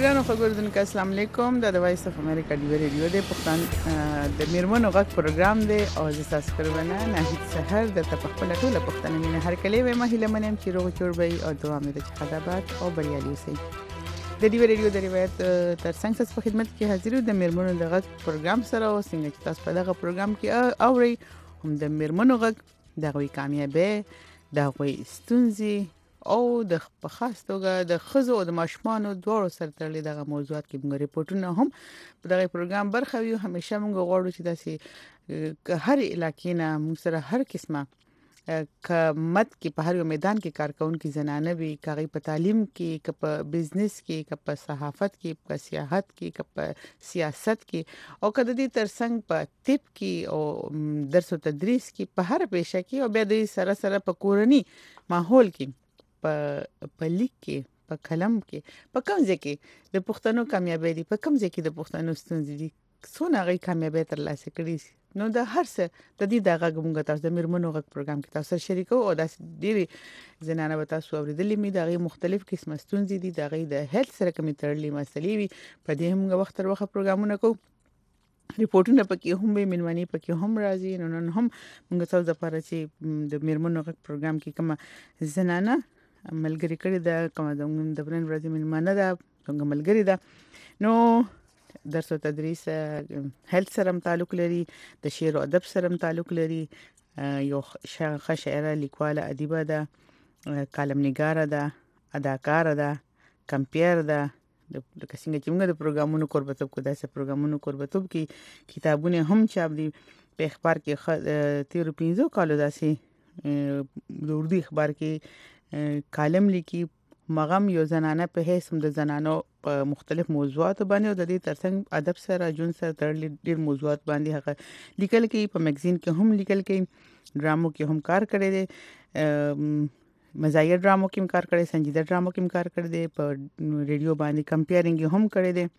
ګرانو خبردونکو السلام علیکم د وایس اف امریکا دی ریډیو د پښتون د میرمنو غږ پروګرام دی او د تاسو پرونه ناهید سحر د خپل ټوله پښتنه مینه هر کله وې مهله منم چې روغ جوړ وي او دوام د خدابات او بریالي اوسئ د دی ریډیو د روایت تر څنګه تاسو په خدمت کې حاضر د میرمنو د غږ پروګرام سره او څنګه چې تاسو په دغه پروګرام کې اوري هم د میرمنو غږ دغه کامیابی دغه ستونزې او د خاص توګه د خزو او د ماشومان دوه سره تړلې دغه موضوعات کې موږ ریپورتونه هم په دغه پروګرام برخه ویو همیشه موږ غواړو چې داسې هر علاقې نه موږ سره هر قسمه کمت کې په هر یو میدان کې کارکونکو زنانه وي کاغي په تعلیم کې ک په بزنس کې ک په صحافت کې په سیاحت کې ک په سیاست کې او کله دې ترڅنګ په طب کې او درس او تدریس کې په هر پیشه کې او بیا د سره سره په کورنی ماحول کې په لیک کې په کلم کې په کوم ځای کې د پښتنو کامیابی دي په کوم ځای کې د پښتنو ستونزې دي څونه غي کامیابی تر لاسه کړي نو د هر څه د دې دغه موږ تاسو د میرمنو غږ پروګرام کې تاسو شریکو او د دې زنانه به تاسو اوریدلې می دغه مختلف قسمه ستونزې دي دغه د هیلث سره کومې تړلې مسلې وي په دې موږ وخت تر وخت پروګرامونه کوو ریپورتونه پکې هم به منمنې پکې هم راځي نن هم موږ تاسو د لپاره چې د میرمنو غږ پروګرام کې کومه زنانه ملګری کړی دا کوم د برن ورځې ملمانه ده څنګه ملګری ده نو درس او تدریس هیلث سره تعلق لري د شعر او ادب سره تعلق لري یو شاعره لیکواله ادیبه ده کالم نگاره ده اداکاره ده کمپیر ده د څنګه چې موږ د پروګرامونو کوربتوب کو داسې پروګرامونو کوربتوب کې کتابونه هم چاپ دي په اخبار کې 13 کالو داسې د اردو اخبار کې کالم لیکي مغم یو زنانه په هیڅ هم د زنانو په مختلف موضوعات باندې او د دې ترڅنګ ادب سره جون سره تړلې ډېر موضوعات باندې هغه لیکل کوي په میگزین کې هم لیکل کوي ډرامو کې هم کار کړی دی مزاحیه ډرامو کې هم کار کړی سنجیده ډرامو کې هم کار کړی دی په ریډیو باندې کمپیرینګ هم کړی دی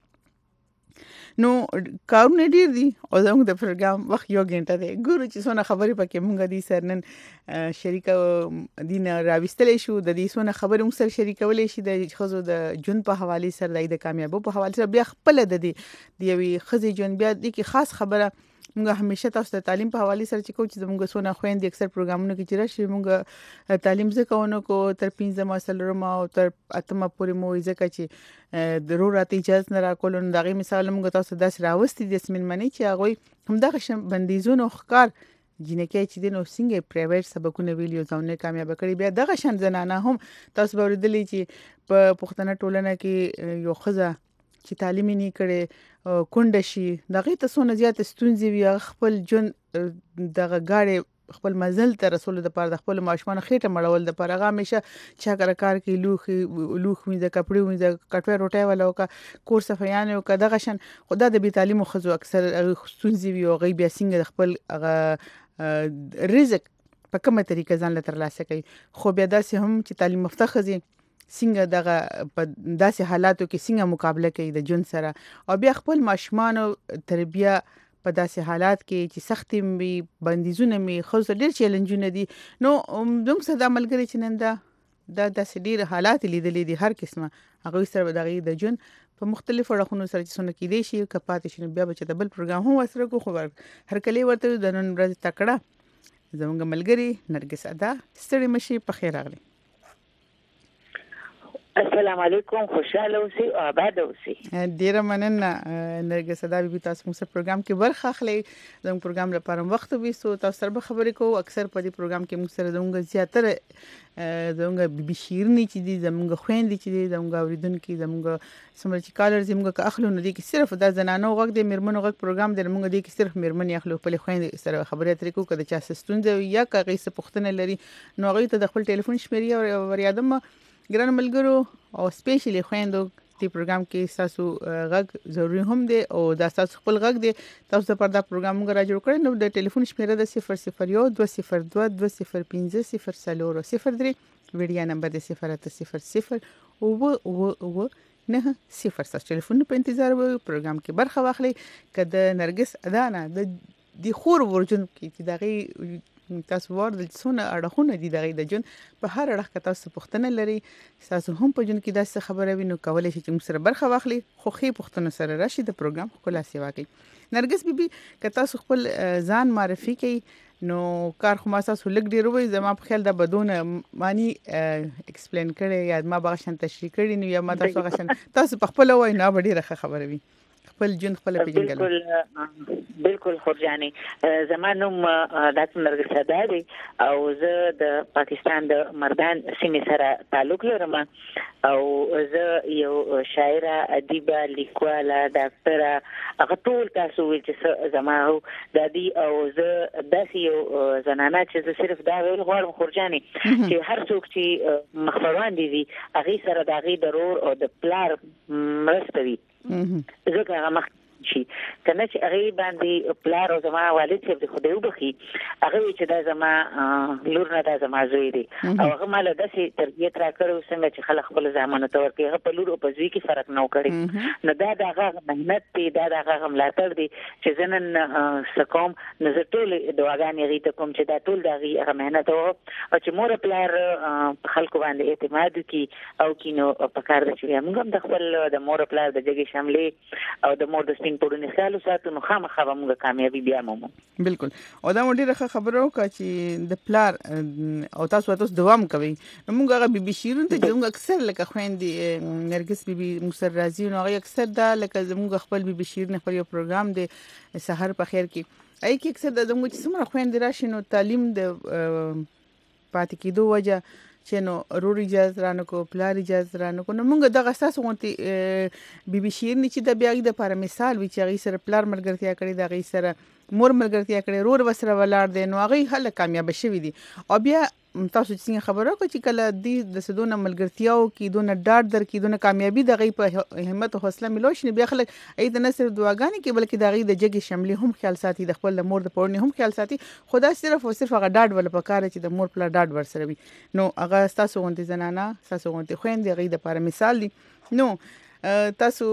نو کارونه ډیر دي او زموږ د پروګرام وخت یو غنټه دی ګورو چې څونه خبرې پکې مونږ دي سرنن شریکه دین راوستلې شو د دې څونه خبرې مونږ سره شریکولې شي د خزو د جون په حواله سره د کامیابو په حواله سره بیا خپل د دې یوې خزي جون بیا د کی خاص خبره موږ همیشه تاسو ته تعلیم په حواله سره چې کوم چې موږ سونه خويندې اکثر پروګرامونو کې چې راشي موږ تعلیم زکهونو کو تر 15 مسلې او تر اتمه پورې مو ځکه چې ضرورت اجازه نه راکول نو دغه مثال موږ تاسو داس راوستي د اسمن منی چې هغه هم دغه بندیزونو ښکار جنکه چې دینو څنګه پرایویټ سبقونه ویلیو ځونه کامیاب کړي بیا دغه شان زنانه هم تاسو به ورېدلې چې په پښتنه ټولنه کې یو خزه چې تعلیم نه کړي کونډه شي دغه ته سونه زیات ستونزې وي خپل جون دغه غاړي خپل منزل ته رسول د پاره د خپل ماشومان خېټه مړول د پاره هغه همیشه چا کار کوي لوخ می د کپړې می د کټوي روټي ولا او کورس فیان او دغه شان خدای د بي تعلیم خزو اکثر ستونزې وي او غي بیا څنګه خپل رزق په کومه طریقه ځان له ترلاسه کوي خو بیا داسې هم چې تعلیم مفته خزي څنګه دغه په داسې حالاتو کې څنګه مقابله کوي د جون سره او بیا خپل ماشومان تربیه په داسې حالات کې چې سختي وي بندیزونه می خو ډېر چیلنجونه دي نو موږ سره د عملګری چې نن دا داسې ډېر حالات لیدلې دي هر قسمه هغه سره دغه د جون په مختلفو اړخونو سره چې څونه کې دي شي کپات شي بیا به چې د بل پروګرام هم وسره کو خو هر کله ورته د نن ورځ تکړه زموږ ملګری نرګس ادا ستړي مشي په خیر راغلی السلام علیکم خوشاله اوسئ او آباد اوسئ ډیره مننه نرګس ادا بي تاسو موږ پروګرام کې برخه اخلي زموږ پروګرام لپاره وخت وېسو تاسو سره خبرې کوو اکثر په دې پروګرام کې موږ سره زموږ زیاتره زموږ بي شیرنی چې دي زموږ خويندې چې دي زموږ اوریدونکو زموږ سمل چې کالر زموږ اخلو نه دي کې صرف د زنانو غږ د میرمنو غږ پروګرام د موږ دي کې صرف میرمنې اخلو په خويندې سره خبرې اترې کوو کله چې ستونزه یا کغې څه پوښتنه لري نو هغه ته د خپل ټلیفون شمیرې او وريادم ګران ملګرو او سپیشلی خويندو دې پروګرام کې تاسو غږ ضروری هم دی او دا تاسو خپل غږ دی تاسو پر دا پروګرام موږ را جوړ کړی نو د ټلیفون شمیره د 001 202 205 003 ویډیا نمبر د 080 او 9 تاسو ټلیفون په انتظار وو پروګرام کې برخه واخلئ کله نرګس ادا نه د خور ورجن کې چې دغه تاسو ورته څونه اړخونه دي د جون په هر اړخ کې تاسو پوښتنه لري تاسو هم په جون کې داسې خبره وینو کولای شي چې موږ سره برخه واخلي خو خې پوښتنه سره راشي د پروګرام خلاص سیوا کوي. نرګس بیبي که تاسو خپل ځان معرفي کړئ نو کار خو ما تاسو لګ ډیر وای زما په خیال د بدون معنی ایکسپلین کړي یا ما بغشن تشریح کړي نو یا ما تاسو غشن تاسو په خپل وای نه ډیره خبره وي خپل جون خپل پیژنګل بالکل خورجاني زمانوم ډاکټر نرګس صداري او زه د پاکستان د مردان سیمې سره تعلق لرم او زه یو شاعره ادیبه لیکواله ډاکټره هغه ټول تاسو ویل چې زماو د دې او زه داسې یو زنانه چې زه صرف دا ویل غواړم خورجاني چې هر څوک چې مخفروان دي هغه سره د هغه ضرور او د پلار مرسته وي زه هغه شي کنه چې هغه باندې پلار او زما والد چې د خدای وبخي هغه چې دا زما لور نه دا زما زوی دی او هغه مال داسې تربیت را کړو څنګه چې خلک خپل ځامن ته ورکړي هغه په لور او په زوی کې فرق نه وکړي نو دا هغه مهنت دی دا هغه ملاتړ دی چې زنن سکوم نو زه ټول دعاګانې غوښته کوم چې دا ټول هغه مهنت او چې مور پلار خلکو باندې اعتماد کی او کینو په کار د چې موږ هم د خپل د مور پلار د جګې شاملې او د مور د پورونه خیال ساتو نو خامخا موږ کامیابی بیا مومو. بالکل او دا ډیره خبره وکړه چې د پلار او تاسو دوام کوي نو موږ هغه بیبي شیرین ته موږ اکثر لکه خويندې نرګس بیبي مصر رازي نو هغه اکثر دا لکه موږ خپل بیبي شیرین خپل یو پروګرام دی سحر په خیر کې اي کې اکثر د موږ چې څومره خويندې راشي نو تعلیم د پاتې کېدو وجه چې نو رور اجازه رانه کو پلار اجازه رانه کو نو موږ دغه اساس غونتی بیبي شیرنی چې د بیاګ د لپاره مثال وی چې غي سره پلار ملګرتیا کړی د غي سره مور ملګرتیا کړی رور وسره ولاړ دی نو غي هله کامیاب شوی دی او بیا تاسو څنګه خبره کو چې کله د سدونه ملګرتیاو کې دونه ډاډ در کې دونه کامیابی د غي په همت او حوصله ملوش نه بیا خلک اې د نصر دعاګانې کې بلکې د غي د جګي شملې هم خیال ساتي د خپل مور د پورنی هم خیال ساتي خدا صرف او صرف هغه ډاډ ول پکاره چې د مور پلا ډاډ ور سره وي نو هغه تاسو غونډې زنانه تاسو غونډې خويندې غي د لپاره مثال دي نو تاسو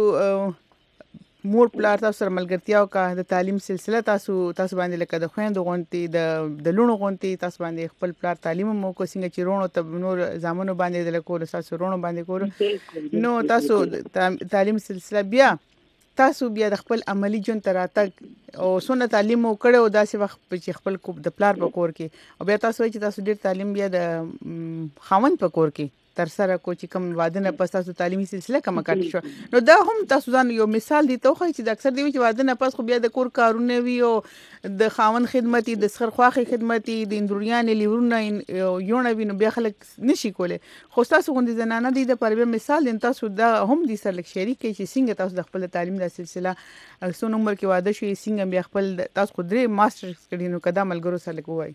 مور پلار تاسو سره ملګرتیا او کا د تعلیم سلسله تاسو باندې لکه د خويندو غونټي د لونو غونټي تاسو باندې خپل پلار تعلیم مو کو څنګه چې رونو ته نور زامنو باندې د لکو تاسو رونو باندې کول نو تاسو تعلیم سلسله بیا تاسو بیا د خپل عملی جون تراتک او سونه تعلیم وکړو داسې وخت چې خپل د پلار په کور کې او بیا تاسو چې تاسو ډیر تعلیم بیا د خاوند په کور کې تر سره کو چې کوم واده نه پس تاسو تعلیمي سلسله کوم کټ شو نو دا هم تاسو ځان یو مثال دی ته خو چې د اکثر دی چې واده نه پس خو بیا د کور کارونه وی او د خاون خدمتي د سخر خواخي خدمتي د اندوریان لیورونه یو نه وینو بیا خلک نشي کوله خو تاسو غوندي زنانه دی د پر مثال دین تاسو دا هم دي سره لک شریک کې چې څنګه تاسو د خپل تعلیم د سلسله څو نمبر کې واده شوی څنګه بیا خپل تاسو خو درې ماستر کړي نو کدا ملګرو سره کوی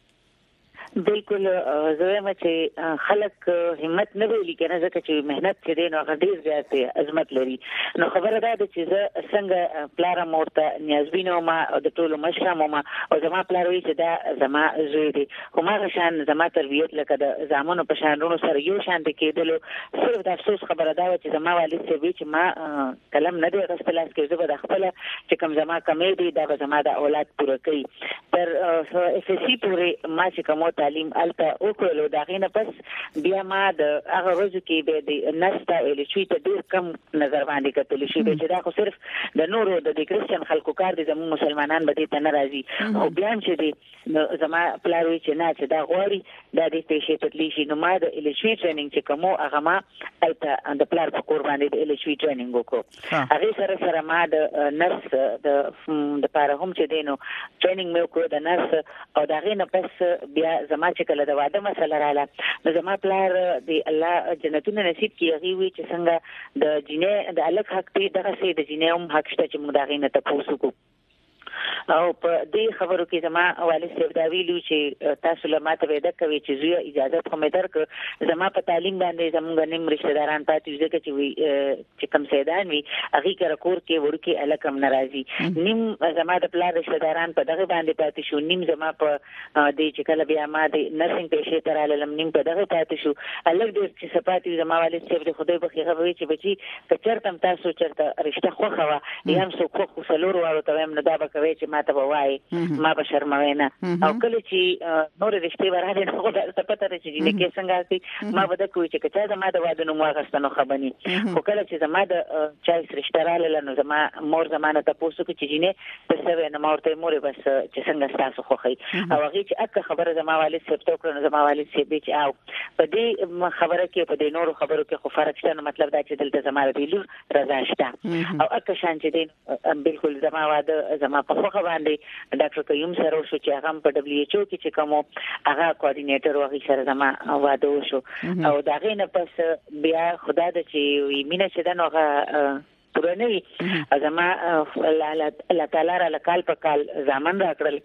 بالکل زه ما چې خلک همت نه ویلي کنه ځکه چې مهنت چې دی نو هغه ډیر زیات عظمت لري نو خبره ده چې زه څنګه پلار مورته نیازبینو ما د ټولو مشرم ما او زما پلار وی چې دا زما زوی دی کومه شان زما تربیت لکه د زامنو په شانونو سره یو شان د کېدلو صرف د افسوس خبره ده چې زما والد څه وی چې ما کلم نه دی غوښتل چې زه به خپل چې کوم زما کمې دی دا زما د اولاد پوره کوي تر اف سی پورې ما چې کوم تعلیم الته وکړو دا غینه پس بیا ما د هغه ورځو کې د نستا الشوي ته ډیر کم نظر باندې کتل شي چې دا خو صرف د نورو د کریسچن خلکو کار دي زموږ مسلمانان به دې ته ناراضي او بیا چې دي زما پلار وی چې نه چې دا غوړي د دې پېښې تدلی شي نو ما د الشوي ټریننګ چې کوم هغه ما الته د پلار په کور باندې د الشوي ټریننګ وکړو هغه سره ما د نرس د پاره هم چې دینو ټریننګ مې وکړو د نرس او دا غینه پس بیا زما چې کله د واده مسله رااله نو زما پلار دی الله جنتونه نصیب کړي هغه وی چې څنګه د جنې د الګ حق دی دغه سي د جنې هم حق شته چې موږ دا غینه ته پوسو او په دې خبرو کې زما والد صاحب دا ویلو چې تاسو له ماته وعده کوي چې زه اجازه خو مې درک زما په تعلیم باندې زموږ نیم رشتہ داران پاتې ځکه چې وی چې کم سیدان وی هغه کر کور کې ورکی الکم ناراضي نیم زما د پلان رشتہ داران په دغه باندې پاتې شو نیم زما په دې چې کله بیا ما د نرسنګ پېښې تر علم نیم په دغه پاتې شو الګ دې چې سپاتې زما والد صاحب د خدای په خیر وی چې بچي کچرتم تاسو چرته رشتہ خو خوا یم سو خو سلور وارو ته هم نه دا به کوي چې ماته وایي ما به شرموي نه او کله چې نور رښتې وراره نه خو ته پته ده چې کې څنګه سي ما به د کوی چې کچا د ما د واده نو واغستنو خبرني خو کله چې زما د چای سرشتراله نو زما مور زمانه ته پوسو کې چې جینې په سوي نه مورته مور بس چې څنګه تاسو خوخي او هغه چې اکه خبره زما والد صاحب ته کړو زما والد صاحب چې او په دې خبره کې په دې نورو خبرو کې خو فرق شته مطلب دا چې دلته زما د لور رضا شته او اکه شان چې دې بالکل زما واده زما په خوخه باندې ډاکټر قیوم سره شو چې هغه په دبليو ایچ او کې چې کوم هغه کوارډینیټر وغي سره زما واده وشو او دا غینه پس بیا خدای د چې مینه چې دا نوغه پرونی زما الله تعالی را لکال په کال زامن راکړل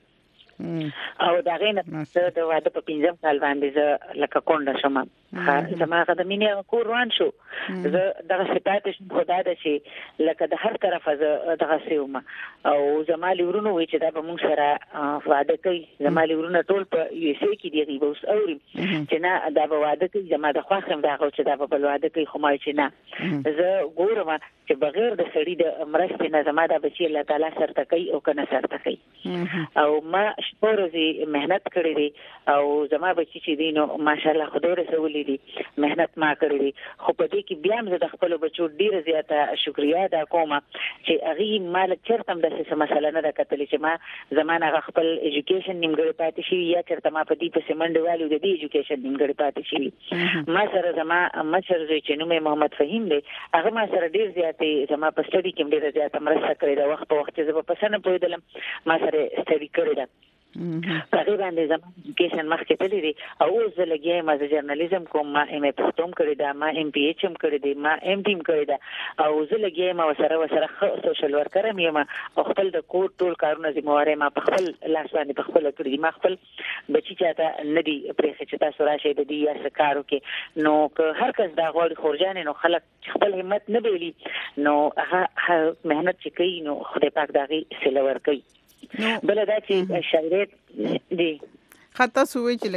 او دا غینه د واده په 15 کال باندې زه لکه کونډه شوم زما غد مینه کور روان شو زه دغه صفات خدای د چې لکه د هر طرفه زه دغه سیوم او زما لورونو وی چې دا به موږ سره واده کوي زما لورونو ټول په یو سی کې دی اوس اوري چې نه دا به واده کوي زما د خواخم دا چې دا به واده کوي خو ما چې نه زه ګورم چې بغیر د سړي د مرستې نه زما د بچی الله تعالی سره کوي او کنه سره کوي او ما شپورزي مهنت کړې دي او زما بچی چې دینو ماشاءالله خدای رسولې دي مهنت ما کړې دي خو په دې کې بیا هم زه د خپل بچو ډیره زیاته شکریا ادا کوم چې هغه مال چرته د څه مسله نه راکتلې چې ما زمانه خپل ایجوکیشن نیمګړی پاتې شي یا چرته ما په دې په سیمنډ والو د دې ایجوکیشن نیمګړی پاتې شي ما سره زما مشر چې نوم محمد فهیم دی هغه ما سره ډیر زیاتې زما په سټډي کې ډیر زیاته مرسته کړې ده وخت په وخت چې زه په پسنه پوهیدلم ما سره سټډي کړې ده په دې باندې زموږ ایجوکیشن مخکې تللی دی او اوس زه لګیا ما جرنالیزم کوم ما ایم ای پښتو کړی دا ما ام پی ایچ هم کړی دی ما ام ډی هم کړی دا او زه لګیا ما سره سوشل ورکر هم یم او خپل د کور ټول کارونه ذمہواره ما په خپل لاس باندې په خپل کړی ما خپل بچی چاته ندی پرې چې تاسو راشي د دې یا سکارو کې نو که هر کس دا غوړي خورجان نو خلک خپل همت نه بیلی نو هغه مهنت چې کوي نو خدای پاک داغي سلور کوي بل دا چې شاعرت دی خاطر سوې چې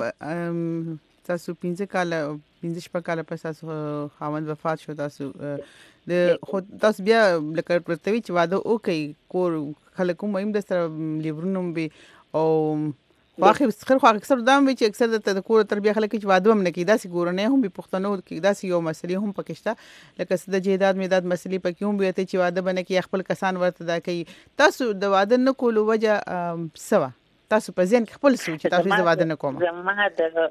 لکه تاسو 15 کال پس تاسو خاوند وفات شو تاسو د خود تاسو بیا لکه پرتوي چې واده او کوي کور خلکو مهم د سره لیورونو به او واخې خو اکثر دام وی چې اکثر د کور تربیه خلک چې واده هم نه کیدا سي ګورنه هم به پښتنو کیدا سي یو مسلې هم پکشته لکه د جیداد میداد مسلې پکې هم به ته چې واده بنه کې خپل کسان ورته دا کوي تاسو د واده نه کولو وجه سوا تاسو په ځین خپل سوچ تاسو د واده نه کوم زما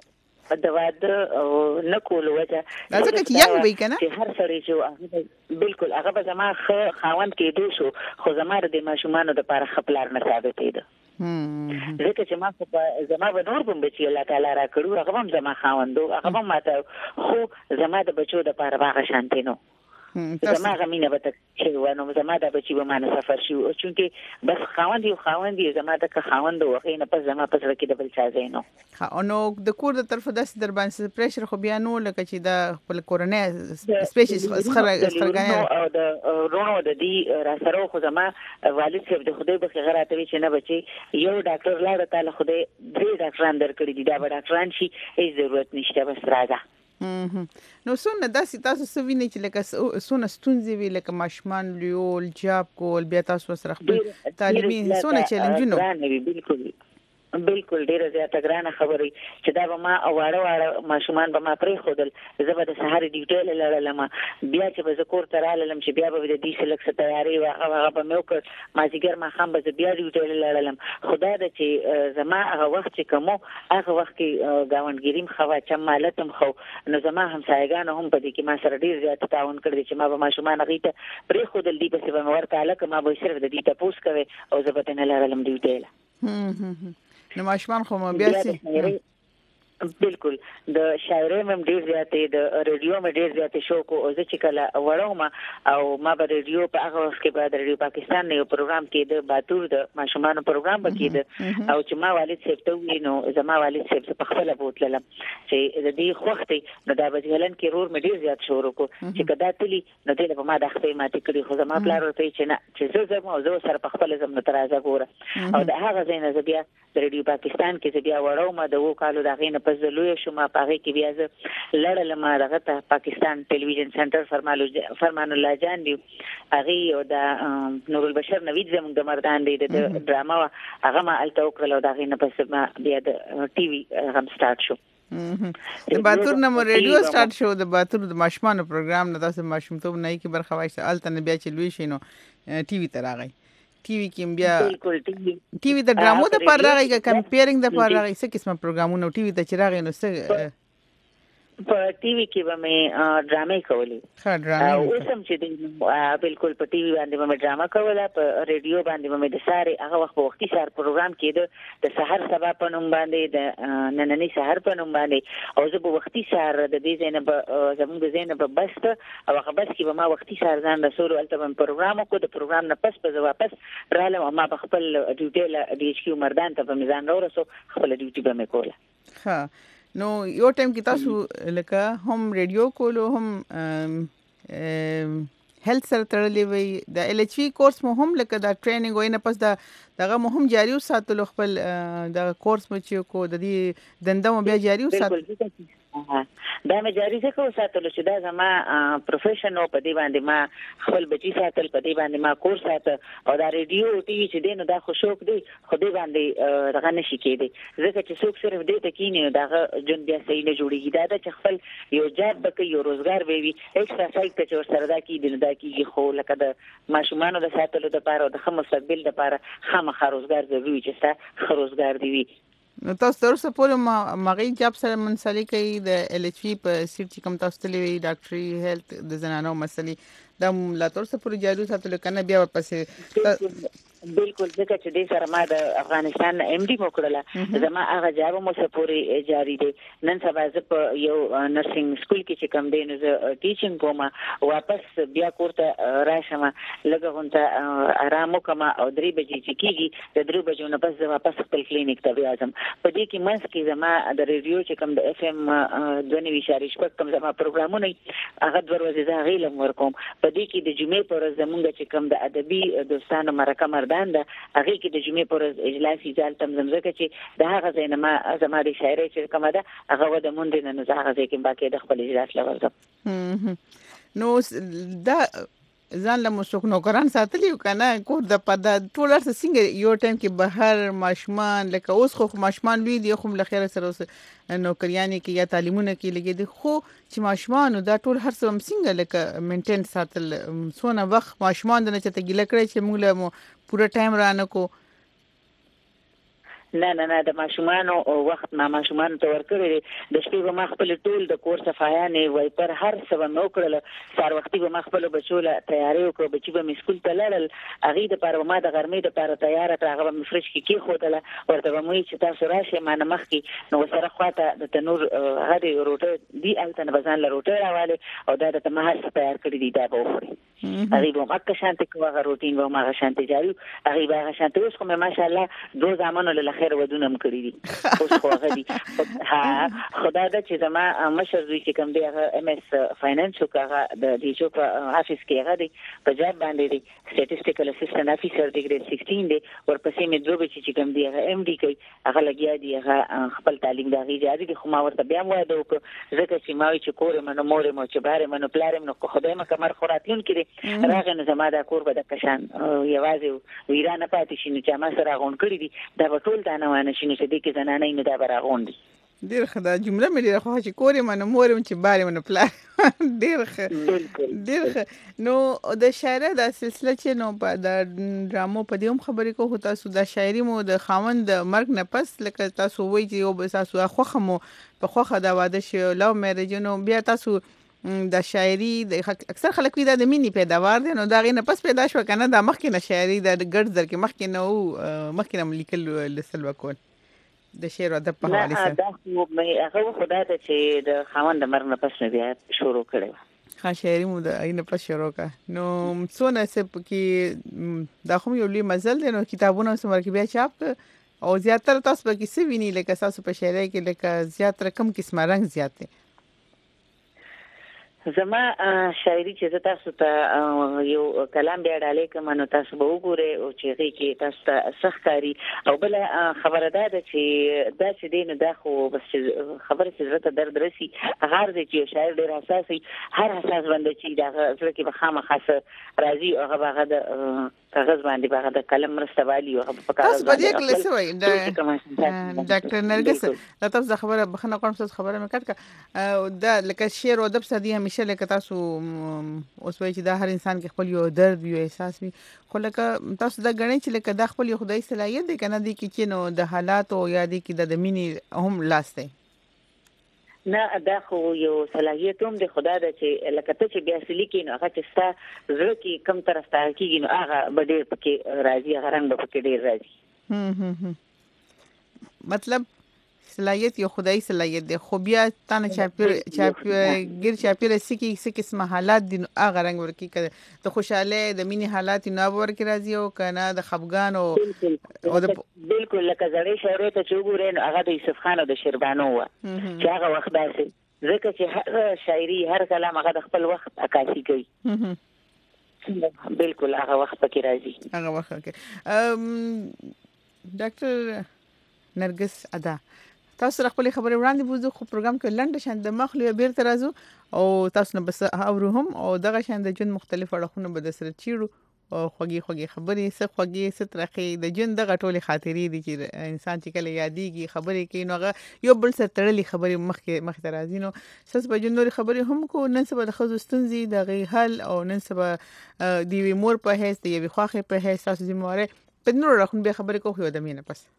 د واده نه کولو وجه دا ځکه چې یو وی کنه چې هر سړی چې بالکل هغه به زما خاوند کېدو شو خو زما د ماشومان د لپاره خپلار نه ثابتې ده ځکه چې ما په زما به نور کوم بچي الله تعالی را کړو هغه هم زما خاوندو هغه هم ماته خو زما د بچو د لپاره واغ شانتي نو زما غمینه به چې ونه زما د بچي به مانه سفر شي او چونکه بس خاوندي زما د خاوند وغه نه پس زما پس رکې د بل چا زینو نو د کور د طرف د در باندې پریشر خو بیا نو لکه چې د خپل کورنۍ سپیشیس خرګانه او د رونو د دې را سره خو زما والد صاحب د خدای به غراته وی چې نه بچي یو ډاکټر لاړ تعالی خدای دې ډاکټران درکړي دي دا به ډاکټران شي هیڅ ضرورت نشته بس راځه نو څونه داسې تاسو سوینه چې لکه څونه ستونزې وی لکه ماشمان لیول جاب کول بیا تاسو سره خپل تعلیمي څونه چیلنجونه بالکل ډیره زیاته ګرانه خبرې چې دا به ما واړه ماشومان به ما پرې خودل زه به د سهار ډیوټي لړلم بیا چې به زکور ترالم چې بیا به د دې سلکس تیاری هغه به مې وکړ ما ځګر ما خام به بیا ډیوټي لړلم خدای دې چې زما هغه وخت چې کوم هغه وخت کې گاونډګریم خوا چې مالتم خو نو زما همسایګان هم په دې کې ما سره ډیر زیات تعاون کړی چې ما به ماشومان غیته پرې خودل دی په سبا ورته الک ما به صرف د دې تاسو کوي او زه به نه لړلم ډیوټي نو ماشومان خو بیا سي بالکل د شاعرۍ مم ډیر زیاتې د ریډیو مې ډیر زیاتې شوق او زه چې کله وړم او ما به ریډیو په هغه وخت کې بعد ریډیو پاکستان نه یو پروګرام کې د باتور د ماشومان پروګرام وکړ او چې ما والد صاحب ته وینو زما والد صاحب په خپل بوتلم چې د دې وخت نو دا بجلن کې رور مې ډیر زیات شروع کو چې کدا تلی نو دې په ما د خپل ماته کړی خو زما پلار ورته چې نه چې زه موضوع سره په خپل زم نه ترازه ګوره او د هغه ځای نه بیا د ریډیو پاکستان کې بیا وړم د وو کالو دا غینه پس د لوی شوما پاره کې بیا ز لړل ما دغه ته پاکستان ټلویزیون سنټر فرمان الله جان دی هغه او د نور البشر نوید زموږ د مردان دی د ډراما هغه ما الته وکړل دا غینه پس ما بیا د ټي وي هم سٹارټ شو د باتور نو ریډیو سٹارټ شو د باتور د ماشومان پروګرام نه تاسو ماشومتوب نه کی برخه وایسته الته نه بیا چې لوي شینو ټي وي ته راغی ټي وي کې بیا بالکل ټي وي د ډرامو د پر راغی کمپیرینګ د پر راغی څه قسمه پروګرامونه ټي وي ته چې راغی نو څه په ټي وي کې به مې ډرامې کولې ښه ډرامې اوس هم چې دی بالکل په ټي وي باندې به مې ډراما کوله په ریډیو باندې به مې د ساري هغه وختي سار پروګرام کېده د سحر سبا په نوم باندې د نننی سحر په نوم باندې او زه به وختي سار د دې زینب زموږ زینب بس او هغه بس کې به ما وختي سار ځان رسول الته په پروګرام کو د پروګرام نه پس به واپس رالم ما په خپل ډیوټي ل ډي ایچ کیو مردان ته په میزان راورسو خپل ډیوټي به مې کوله ها نو یو ټایم کې تاسو لکه هم ریډیو کولو هم هیلث سره تړلې وي د ال ایچ وی کورس مو هم لکه دا ټریننګ وینه پس دغه مهم جاری وساتلو خپل د کورس مو چې کو د دې دنده مو بیا جاری وساتلو دا مې جاری ځکه وساتلو چې دا زما پروفیشن او په دې باندې ما خپل بچی ساتل په دې باندې ما کورس سات او دا ریډیو ټي وي چې دینو دا خوشوک دی خو دې باندې دغه نشي کېدی ځکه چې څوک صرف دې ته کینی دا جون بیا صحیح نه جوړیږي دا چې خپل یو جاب بکې یو روزګار وي ایکسرسایز ته چې سره دا کېدل دا کېږي خو لکه د ماشومان د ساتلو لپاره او د خمس مستقبل لپاره خامخا روزګار ضروري چې ستا روزګار دی وي نو تاسو تر څو پورې مغی جاب سره منسلک د ال ایچ وی په سیټ چې کوم تاسو تللی ډاکټري هیلث د زنانو مسلې دا لا تر څو پورې جاري ساتل کنه بیا ورپسې بالکل ځکه چې د سره ما د افغانستان ام ډي وکړله زما هغه جاب مو سره پورې جاری دی نن سبا زه په یو نرسنګ سکول کې چې کوم دی نو زه ټیچینګ کوم واپس بیا کوړه راشم لږه غونډه آرام وکم او 3 بجې چې کیږي د 3 بجو نه پس واپس خپل کلینیک ته ځم په دې کې منځ کې زما د ریډیو چې کوم د اف ام 22.8 کوم زما پروګرامونه هغه دروازه زه غیلم ورکوم په دې کې د جمعې پر ورځ زمونږ چې کوم د ادبي دوستانو مرکه مردان ده هغه کې د جمعې پر ورځ اجلاس ایجال تم زمزه چې د هغه زینما زما د شاعري چې کومه ده هغه د مونږ نه نه هغه کې باقي د خپل اجلاس لورځم نو دا ځان له مسوک نوکران ساتلی کنه کو د پد ټولر څنګه یو ټایم کې بهر ماشومان لکه اوس خو ماشومان لوی دي خو لخر سره نوکریانی کې یا تعلیمونه کې لګي دي خو چې ماشومان دا ټول هر څه څنګه لکه مینټین ساتل سونه وخت ماشومان د نه چته ګل کړی چې موږ له پوره ټایم رانه کو نه د ماشومانو وخت ما ماشومان ته ورکړی د شپې به ما خپل ټول د کور صفایانه وای پر هر څه نو کړل سار وختي به ما خپل بچوله تیاری وکړ بچي به مسکول ته لاړل اغه د پر ما د غرمې د پر تیار ته هغه مفرش کې خودله ورته به مې چې تاسو راشي ما نه مخ کې نو سره خواته د تنور غړي روټه دی الته بزان له روټه راواله او دا د ما هر تیار کړی دی دا به وخوري هغه به مکه شانتي کوه روټین به ما شانتي جاري هغه به شانتي اوس کوم ماشاءالله دو زمانو له خیر ودونم کړی دي اوس خو هغه دي ها خدای دا چې زما مشر دوی چې کوم دی هغه ام اس فاینانس وکړه د دې جو په افیس کې هغه دی په جاب باندې دی سټیټیکل اسسټنټ افیسر دی ګریډ 16 دی ورپسې مې دوه بچی چې کوم دی هغه ام ډي کوي هغه لګیا دی هغه خپل تعلیم دا غي جاري دي خو ما ورته بیا وایو ځکه چې ما چې کور منو مور مو چې بار منو پلارم نو خدای ما کمر خوراتلون کړي راغه نه زما دا کور به د کشان یوازې ویرانه پاتې شي چې ما سره غون کړی دي دا ټول دا نه ونه شي چې دې کې زنانه نه دا براغون دي ډیر خدای جمله مې ډیره خو چې کورې منو مور چې بارې منو پلار ډیر نو د شاعرۍ د سلسله چې نو په د ډرامو په دې هم خبرې کوو تاسو د شاعري مو د خاوند د مرګ نه پس لکه تاسو وایي چې یو تاسو خوخه مو په خوخه دا واده شو لو میریج نو بیا تاسو د شاعري د اکثر خلک وی د مینی پیداوار دي نو دا غي نه پس پیدا شو کنه د مخکې نه شاعري د ګرځ در کې مخکې نه لیکل لسل وکول د شعر او ادب په حواله سره دا هغه خدای ته چې د خوند مرګ نه پس بیا شروع کړو ها شاعري مو د اینه پس شروع کا نو څونه سپ کې دا خو یو لوی مزل دی نو کتابونه سمر کې بیا چاپ او زیاتره تاسو به کې څه ویني لکه تاسو په شاعرۍ کې لکه زیاتره کم قسمه رنگ زیات دي زما شاعري چې تاسو ته یو کلام بیا ډالې کوم نو تاسو به وګورئ او چې غي کې تاسو ته سختاري او بل خبره ده چې دا چې دین دا خو بس خبره چې زړه ته درد رسي هغه دې چې شاعر ډیر حساسي هر حساس بنده چې دا زړه کې به خامخاسه راځي او هغه د کاغذ باندې هغه د قلم مرسته والی او په کاغذ تاسو به دې کله سوي ډاکټر نرګس تاسو خبره بخنه کوم څه خبره مې کړه دا لکه شعر او ادب سدي همیشه لکه تاسو اوس وایي چې دا هر انسان کې خپل یو درد یو احساس وي خو لکه تاسو دا غنئ چې لکه دا خپل یو خدای صلاحیت دی کنه دی کې چې نو د حالات او یا دی کې د مینې هم لاس دی نه دا خو یو صلاحیت هم د خدا د چې لکه ته چې بیا سلی کې نو هغه چې ستا زړه کې کم طرف ته کېږي نو هغه به ډېر پکې راځي هغه رنګ به پکې ډېر راځي مطلب صلاحیت یو خدای صلاحیت دی خو بیا تانه چاپیر سکی قسمه حالات دي هغه رنګ ورکی کړه د خوشاله د مینې حالات نه ورکی راځي او کنه د خفګان او بالکل لکه زړې شعر ته چوغورین هغه د یوسف خان او د شیربانو و چې هغه وخت داسې ځکه چې هر شاعري هر کلام هغه د خپل وخت عکاسي کوي بالکل هغه وخت پکې راځي هغه وخت کې ډاکټر نرګس ادا تاسو خپل خبرې وړاندې بوزو خو پروګرام کې لنډ شان د مخلو بیرته راځو او تاسو نه بس اورو هم او دغه شان د جون مختلف اړخونه به د سره چیرو او خوږی خبرې څه خوږی څه ترخی د جون دغه ټولې خاطرې دي چې انسان چې کله یادېږي خبرې کوي نو یو بل سره تړلې خبرې مخ ته راځي نو سس به جون نور خبرې هم کو نن سبا د خزو ستونزې د غي حل او نن سبا دی وی مور په هیڅ دی وی خواخه په هیڅ تاسو زمواره په نور راخون به خبرې کوو د مینه پس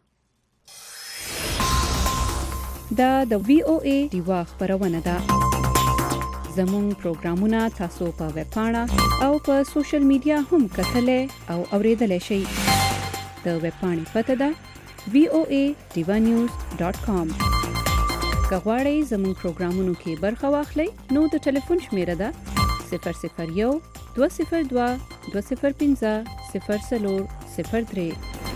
دا د وی او ای دیوا خبرونه ده زموږ پروګرامونه تاسو په ویب پاڼه او په سوشل میډیا هم کتلې او اوریدلای شئ د ویب پاڼې پته ده voanews.com کغواړئ زموږ پروګرامونو کې برخه واخلئ نو د ټلیفون شمیره ده 001 202 205 0403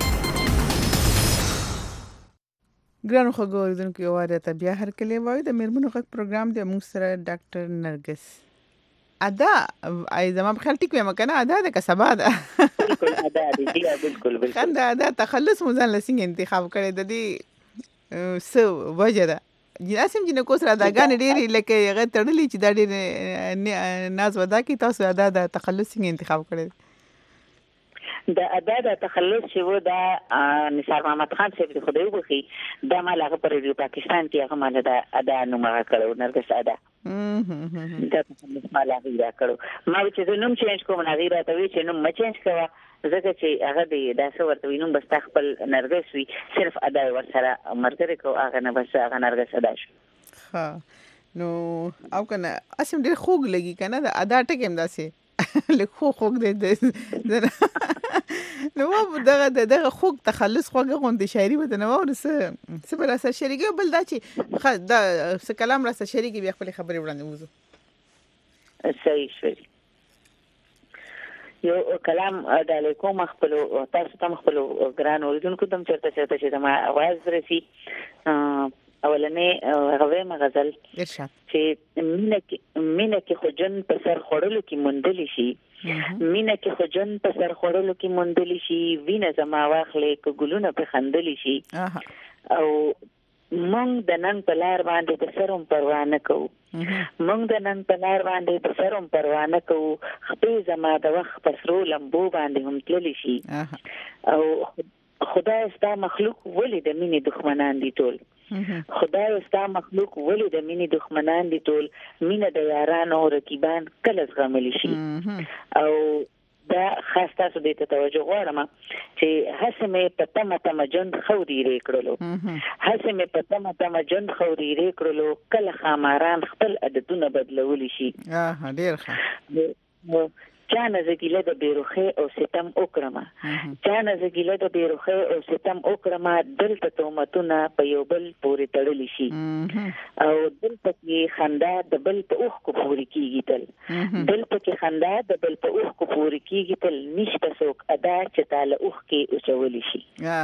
ګرانو خبرونکو یو واره ته بیا هر کله وای د میرمنو غږ پروګرام د موږ سره ډاکټر نرګس ادا ای زما خیال ټیک ویم کنه ادا د کسبه ده بالکل ادا دي بالکل خندا ادا تخلص موزن لسنګ انتخاب کړي د دې سو وجه ده جناسم جن کو سره داګان ډېری لکه هغه تړلې چې دا ډېر ناز ودا کی تاسو ادا د تخلص څنګه انتخاب کړي د ادا د تخلص چې و دا نثار محمد خان صاحب د خدای وبخي د مالاغه پر ریډیو پاکستان کې هغه مال د ادا نوم کړو نرګس ادا د تخلص مالاغه دا کړو ما چې نوم چینج کوم نغیره ته وی چې نوم ما چینج کوا ځکه چې هغه د داسه ورته وینم بس خپل نرګس وی صرف ادا ور سره مرګره کو هغه نه بس هغه نرګس ادا شو ها نو او کنه اسیم ډېر خوګ لګي کنه د ادا ټکم داسې لکه خوګ دې نو دغه خوګ تخلص خوګ غوندي شاعري وته نو ورسه سبر اثر شریګه بل دا چې دا څه کلام را سره شریګي بیا خپل خبرې وړاندې وځو صحیح شوی یو کلام د علیکم خپل تاسو ته خپل ګران اوریدونکو تم چرته چې ما आवाज رسی اولنې غوې مغزل ارشاد چې مینه کې خو جن په سر خړلو کې مندل شي مینه کې خو جن په سر خړلو کې مندل شي وینه زما واخلې کو ګلونه په خندل شي او مونږ د نن په لار باندې د سروم پروا نه کوو مونږ د نن په لار باندې د سروم پروا نه کوو خپل زما د وخت پسرو لمبو باندې هم تللی شي او خدای ستا مخلوق ولې د مینې دښمنان دي ټول خدای ستا مخلوق ولې د مینې دښمنان دي ټول مینه د یارانو او رقیبان کله زغملی شي او دا خاص تاسو دې ته توجه غواړم چې هڅه په تمه جون خوري ریکړلو هڅه په تمه جون خوري ریکړلو کله خاماران خپل عادتونه بدلولی شي ډیر ښه چا نه زګیله د بیروخه او ستم وکړم چا نه زګیله د بیروخه او ستم وکړم دلته تومتونه په یو بل پورې تړلی شي او دلته کې خندا د بل په اوخ کو پورې کیږي تل دلته کې خندا د بل په اوخ کو پورې کیږي تل نشته څوک ادا چې تعالی اوخ کې اوچولي شي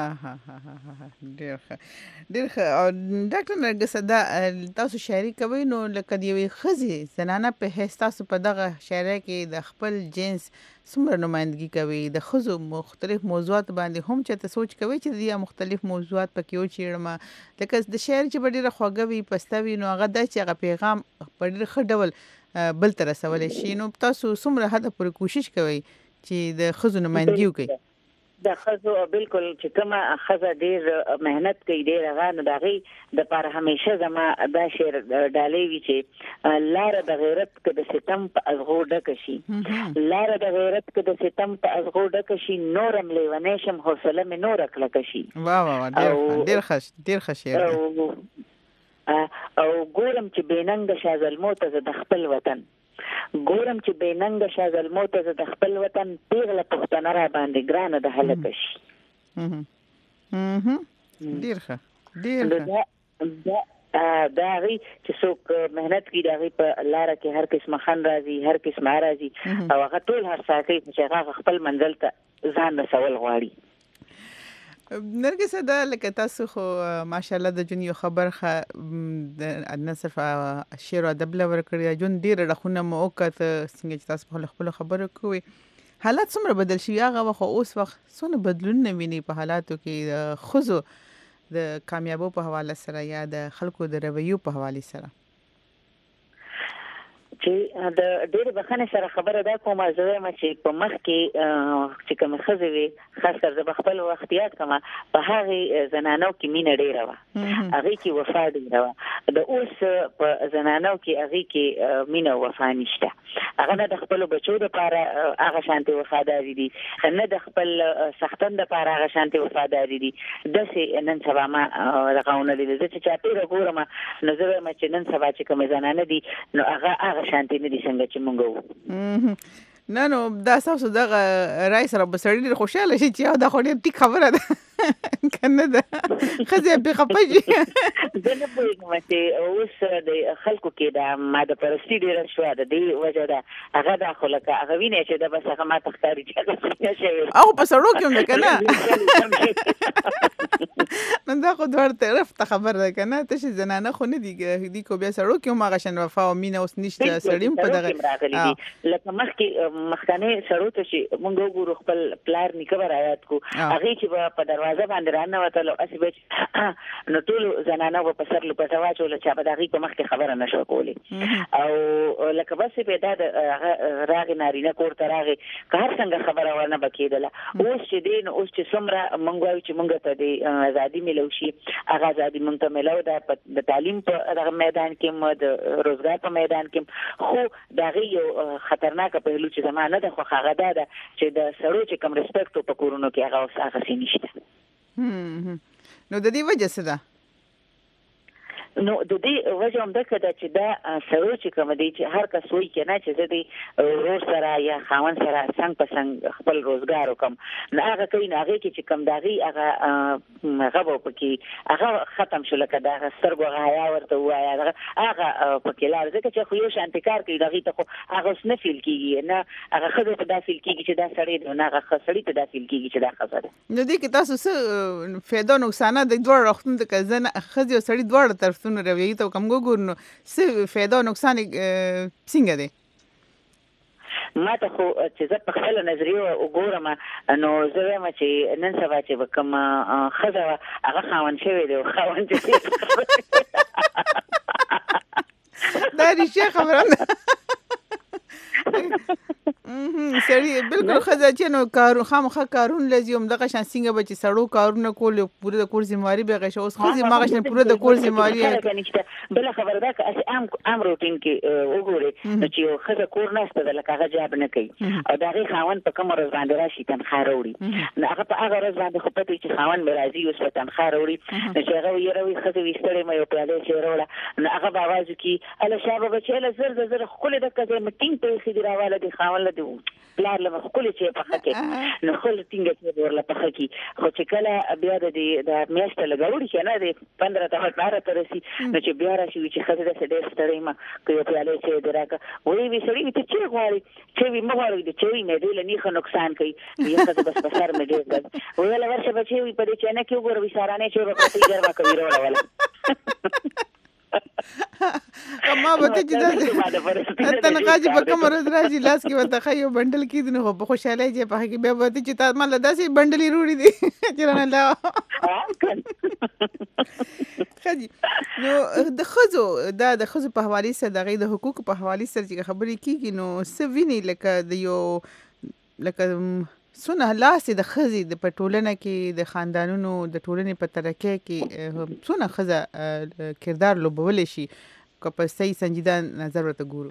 ډېر ډاکټر نرګس دا تاسو شاعري کوي نو لکه دی وی خزي زنانه په هیڅ تاسو په دغه شاعري کې د خپل جنس څومره نمائندګي کوي د خزو مختلف موضوعات باندې هم چې ته سوچ کوي چې د مختلف موضوعات پکې و چیرمه لکه د شاعر چې ډېر خوږوي پستوي نو هغه د چې هغه پیغام په ډېر ښه ډول بل تر رسول شي نو تاسو څومره حد پورې کوشش کوي چې د خزو نمائندګي وکړي د خزو بالکل چې کومه خزه ډیر مهنت کوي ډیر غانه دغه د پر همیشه زما دا شعر ډالې وی چې لار د غیرت کې د ستم په ازغو ډک شي لار د غیرت کې د ستم په ازغو ډک شي نورم لیونې شم حوصله مې نور کلک شي واه ډیر ښه شعر او ګورم چې بیننګ شازل موت د خپل وطن ګورم چې بیننګ شازل موت د خپل وطن پیغله پښتنه را باندې ګرانه د هلک شي ډیر ښه دا غي چې څوک مهنت کوي دا غي په لار کې هر قسم خن راځي هر قسم راځي او هغه ټول هر ساعت چې هغه خپل منزل ته ځان رسول غواړي نرګس دا لکه تاسو خو ماشاءالله د جون یو خبر د نصف شعر او ادب لور کړی جون ډیر رخونه مو وکړه څنګه چې تاسو خپل خبرو کوي حالات څومره بدل شي هغه خو اوس وخت څونه بدلون نه ویني په حالاتو کې خزو د کامیابو په حواله سره یا د خلکو د رویو په حواله سره چې د ډېر بخنه سره خبره دا کومه زه چې په مخ کې چې کوم خزوي خاص کر د خپل وختيات کما په هغه زنانو کې مینه ډېره و هغه کې وفا ډېره و د اوس په زنانو کې هغه کې مینه وفا نشته هغه نه د خپل بچو لپاره هغه شانتي وفاداری دي نه د خپل سختن لپاره هغه شانتي وفاداری دي دسه نن سبا ما رغونه دي چې چاپیره ګورم نظر مې چې نن سبا چې کوم زنانه دي نو هغه شانتي نه دي څنګه چې مونږ وو نو دا تاسو دغه رئیس رب سړی خوشاله شي چې دا خو ډېر ټیک خبره ده کنه ده خزه به خپجي دنه په کومه چې اوس د خلکو کې دا ماده پرستی ډیره شو ده دی وجه ده هغه د خلک هغه ویني چې دا بس هغه ما تختاري چې او په سړو کې هم کنه نن دا خو دوه طرف ته خبر ده کنه ته چې زنانه خو نه دی کو بیا سړو کې هم هغه شن وفا او مینه اوس نشته سړیم په دغه لکه مخکنه سړو ته چې مونږ وګورو خپل پلار نیکه رايات کو هغه چې په دروازه باندې رانه وته اسی بچ نو ټول زنانه په سر لپاره واچول چې په دغه په مخ کې خبره نشو کولی او لکه بس په دا راغ نارینه کوړه راغ که هر څنګه خبره ونه بکیدله اوس چې دین اوس چې څومره مونږ وایو چې مونږ ته د ازادي ملو شي هغه ازادي مونږ ته ملو د تعلیم په دغه میدان کې د روزګار په میدان کې خو دغه یو خطرناک پهلو چې زمانه د خو هغه ده چې د سړو چې کوم ریسپیکټ په کورونو کې هغه اوس هغه نشته نو د دې وجه څه ده نو د دې وجه هم ده چې دا سړو چې کوم دي چې هر کس وایي کنه چې د ورور سره یا خاوند سره څنګه په څنګه خپل روزګار وکم نه هغه کوي نه هغه چې کوم داغي هغه غو پکې هغه ختم شو لکه دا سترګو غایا ورته وایا هغه پکې لار ځکه چې خو یو شانتکار کوي دغه ته خو هغه نه فیل کیږي نه هغه خزه په داسې فیل کیږي چې دا سړی نه هغه خسړی ته داسې فیل کیږي چې دا خزه ده نو دې کې تاسو څه فایده نقصان د دوه وختونو د کزنه خزه او سړی دوه طرف رویه ته کوم ګورنو څه فایده او نقصان څنګه دي ما ته خو چې زه په خپل نظریه وګورم نو زه وایم چې نن سبا چې کوم خزه هغه خاوند شوی دی خاوند چې دا ریشه خبره سړی بالکل خزه چې نو کار خامخه کارون لزم دغه شان څنګه به چې سړو کارونه کول پوره د کور ذمہواری به غشه اوس خو ذمہواری نه پوره د کور ذمہواری بل خبر ده چې ام روټین کې وګوري چې خزه کور نه ست د لکه جواب نه کوي او دغه خاوند په کوم ورځ باندې راشي تنخواه وروړي نه هغه په هغه ورځ باندې خو پته چې خاوند مرضی اوس په تنخواه وروړي چې هغه یې خزه وستړي مې په اړه چې وروړه نه هغه باواز کی ال شابه بچاله زر خپل د کزه مټینګ په خې دی راواله دي خاوند ول دی پلار له خپل چې په حق نو خپل څنګه چې ورله په حق خو چې کله بیا د میاشت لګوړي چې نه د 15 ته 18 تر سي نو چې بیا راشي چې خزه د سډیر ستړي ما کوي په اله چې دراکه وې وی سړی ته چې غواړي چې وی مغواړي چې وی مې دل نه خو نقصان کوي یو څه بس بسر مې دې ویل ورشه بچي وی په دې چې نه کې وګور وسارانه چې په دې ګرما کوي ولا ما به ته چې تنقا چې په کوم ورځ راځي لاس کې وته خيو بندل کېد نو په خوشاله چې په کې به وته چې تا مال داسې بندلې روړي دي چې رانه لا خدي نو د خزو په حواله سره د غي د حقوق په حواله سره چې خبرې کیږي نو سویني لکه د یو لکه سونه لاسه د خزي د پټولنه کې د خاندانونو د ټولنې په ترکه کې سونه خزه کردار لوبول شي که په صحیح سنجیده نظر ورته ګورو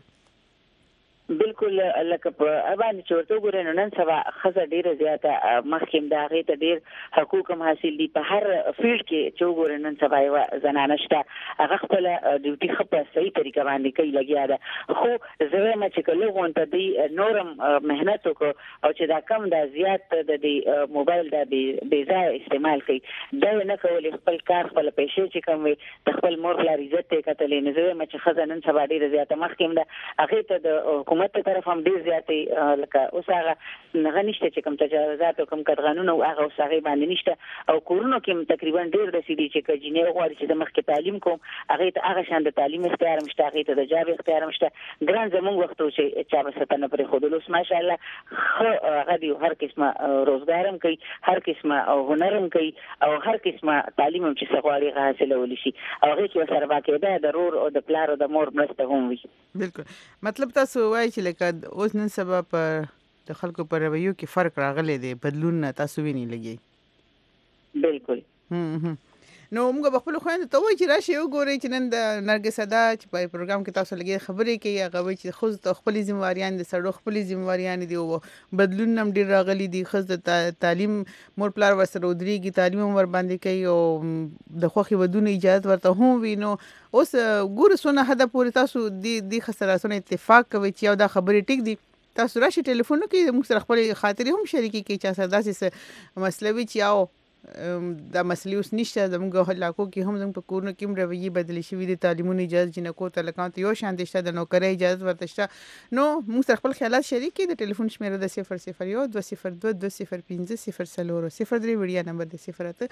بالکل لکه په باندې چورته ګورنه نن سبا خزه ډیره زیاته مخکیم دا غي ته ډیر حقوق هم حاصل دي په هر فیلډ کې چوغورنه نن سبا یو زنانه شته هغه خپل ډیوټي خپل صحیح طریقه باندې کوي لګیا ده خو زه ما چې کله غونته دی نورم مهنت وکړ او چې دا کم دا زیات د موبایل د بې ځای استعمال کوي دا نه کول خپل کار خپل پیسې چې کوم د خپل مور لپاره عزت ته کتلې نه زه ما چې خزه نن سبا ډیره زیاته مخکیم ده هغه ته د حکومت ته طرف هم ډیر زیاتې لکه اوس هغه نغنيشته چې کوم تجارت او کوم قانون او هغه اوس هغه باندې نشته او کورونو کې تقریبا ډیر د سړي چې کجنې غواړي چې د مخکې تعلیم کوم هغه ته هغه شان د تعلیم اختیار مشته هغه ته د جاب اختیار مشته ګران زمونږ وخت چې چا به ستنه پر خودلوس ماشاءالله هغه دی هر قسمه روزګارم کوي هر قسمه هنرم کوي او هر قسمه تعلیم هم چې غواړي حاصلول شي هغه کې سره باقاعده د رور او د پلار او د مور مرسته هم وي بالکل مطلب تاسو وایي چې لکه اوس نن سبا په د خلکو پر رویو کې فرق راغلی دی بدلون تاسو ویني لګي بالکل نو موږ په خپل خويند ته وایي چې راشي وګورئ چې نن د نرګس ادا چې په پروګرام کې تاسو لګي خبرې کوي هغه وایي چې خو د خپل ذمہواریان د سړو خپل ذمہواریان دي او بدلون هم ډیر راغلي دي خو د تعلیم مور پلار ورسره ودرېږي تعلیم ور باندې کوي او د خوخي ودونه اجازه ورته هم وینو اوس ګور سونه هدا پوری تاسو د خسراسونه اتفاق کوي چې یو دا خبرې ټیک دي تاسو راشي ټلیفون کې موږ سره خپل خاطرې هم شریکي کوي چې اساس داسې مسله وی چې او دا مسلې اوس نشته زموږ علاقو کې هم زموږ په کورونو کې هم رویه بدلی شوې دي تعلیمونو اجازه جنکو تلکان ته یو شان دي شته د نوکرۍ اجازه ورته شته نو موږ سره خپل خیالات شریکي د ټلیفون شمیره د 001 202 205 003 وړیا نمبر د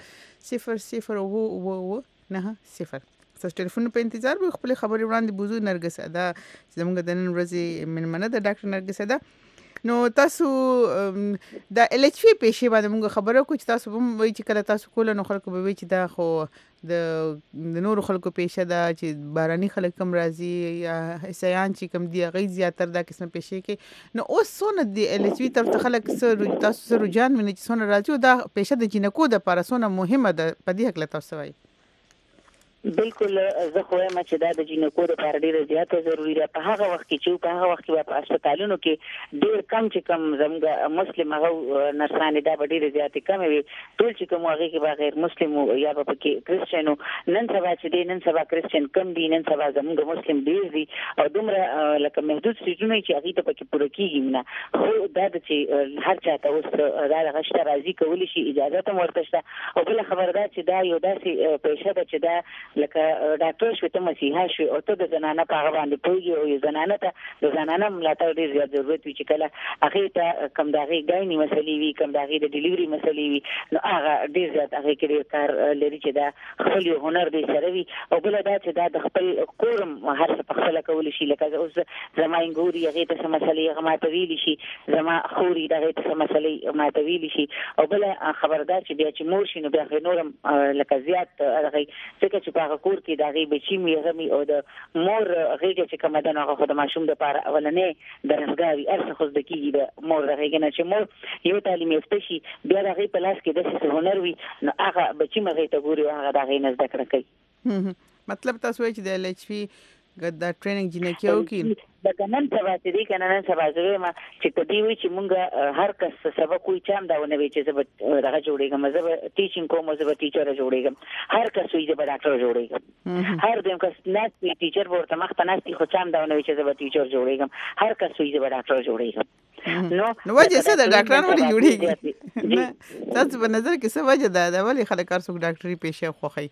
0090 تاسو ټلیفون په انتظار به خپل خبرې وړاندې بوزو نرګس ادا زموږ د نن ورځې مننه د ډاکټر نرګس ادا نو تاسو د ال ایچ پی پیښې باندې موږ خبرو کوو چې تاسو هم وایي چې کله تاسو کول نو خلکو به وایي چې دا خو د نور خلکو پیښه ده چې باراني خلک کم راځي یا حسیان چې کم دی غي زیاتره دا قسم پیښې کې نو اوس سونه د ال ایچ پی طرف خلک سره تاسو سره جان مني چې سونه راځي دا پیښه د جنکو د لپاره سونه مهمه ده په دې حق له تاسو وایي بالکل زه خو یم چې دا د جینکو لپاره ډیره زیاته ضروری ده په هغه وخت کې په هسپتالونو کې ډیر کم چې کم زموږ مسلم هغه نرسانه دا ډیره زیاته کم وي ټول چې کوم هغه کې غیر مسلم یا په کې کرسچنو نن سبا چې دی نن سبا کرسچن کم دي نن سبا زموږ مسلم ډیر دي او دومره لکه محدود سيزونه چې هغه ته پکې پوره کیږي نه خو دا چې هر چا ته اوس دا غشته راځي کولی شي اجازه ته ورته شته او بل خبردار چې دا یو داسې پیښه ده چې دا لکه ډاکټر شوی ته مسیحا شوی او ته د زنانه په هغه باندې پوهیږي او زنانه ته د زنانه ملاتړ ډیر زیات ضرورت وي چې کله هغه ته کم دغه غایني مسلې وي کم دغه د ډیلیوري مسلې وي نو هغه ډیر زیات هغه کې کار لري چې دا خپل هنر دې سره وي او بل دا چې دا د خپل کورم هر څه په خپل کول شي لکه اوس زماینګوري هغه ته مسلې هغه ماتوي شي زما خوري دغه ته مسلې ماتوي شي او بل خبردار چې بیا چې مور شي نو بیا نورم لکه زیات هغه څه چې په کور کې دا غي بچی میغمي او د مور غیږه چې کومه ده هغه خو د ماشوم د لپاره اولنې درسګاوي ارڅ خو د کیږي د مور غیږه نه چې مور یو تعلیم یافته شي بیا د غي په لاس کې د څه هنر وي نو هغه بچی مغه ته ګوري هغه د غي نزد کړ کوي مطلب تاسو وایي چې د ال ایچ پی دا ټریننګ جنکیو کې د کنن سبا دې کنن سبا زوی ما چې کدی وی چې مونږ هر کس سبا کوئی چام داونه وی چې زه راغ جوړېږم زه ټیچینګ کوم زه ټیچر جوړېږم هر کس وی چې ډاکټر جوړېږم هر دیم کس نه ټیچر ورته مخ ته نستي خو چام داونه وی چې زه ټیچر جوړېږم هر کس وی چې ډاکټر جوړېږم نو وجه څه د ډاکټرانو ولې جوړیږي تاسو په نظر کې څه وجه ده ولې خلک هر څوک ډاکټري پیشه خوښي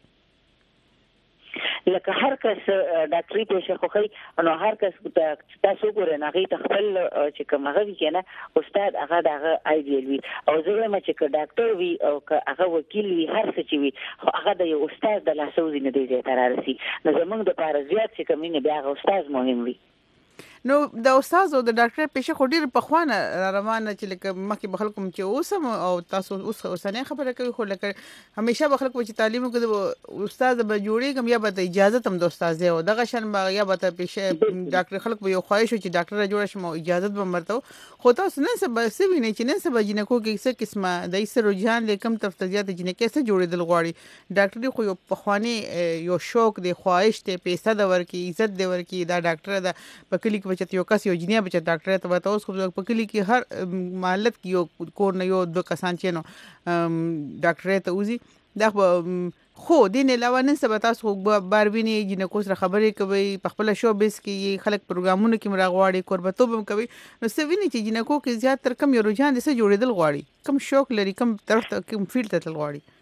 لکه هر کس ډاکټري پیشه خوښي نو هر کس تاسو ګورئ نه غي تخپل چې کوم هغه کنه استاد هغه دغه ایډیل وي او زه وایم چې ډاکټر وي او هغه وکیل وي هر څه چې وي هغه د یو استاد د لاسوزي نه دی تر راسي نو زمونږ د پاره زیات چې کومینه بیا هغه استاد مهم وي نو د استاد او د ډاکټر پیشه خو ډیر په خوانه روانه چې لکه مخکې بخل کوم چې اوسم او تاسو اوسنۍ خبره کوي خو لکه همیشه بخل کوم چې تعلیم کې استاد به جوړیږم یا به اجازه تم د استاد او دغه شان یا به پیشه ډاکټر خلک به یو خواهش چې ډاکټر جوړ شم او اجازه به مرته خو تاسو نن څه به سوي نه چې نن څه به جنکو کې څه قسمه د ایسه رجحان لیکم تفتیات جنکې څه جوړېدل غواړي ډاکټري خو یو په خواني یو شوق دی خواهش ته پیسې د ورکی عزت دی ورکی دا ډاکټر دا په کلی بچت یو کس یو جنیا بچت ډاکټر ته وته اوس خو په کلی کې هر مالت کې یو کور نه یو د کسان چې نو ډاکټر ته وزي دا خو دین علاوه نن سبا تاسو باروینی جنکو سره خبرې کوي په خپل شو بیس کې خلک پروګرامونه کې مراغواړي قربتوب هم کوي نو سویني چې جنکو کې زیات تر کم یو رجحان دي څه جوړېدل غواړي کم شوق لري کم طرف ته کم فیلډ ته تل غواړي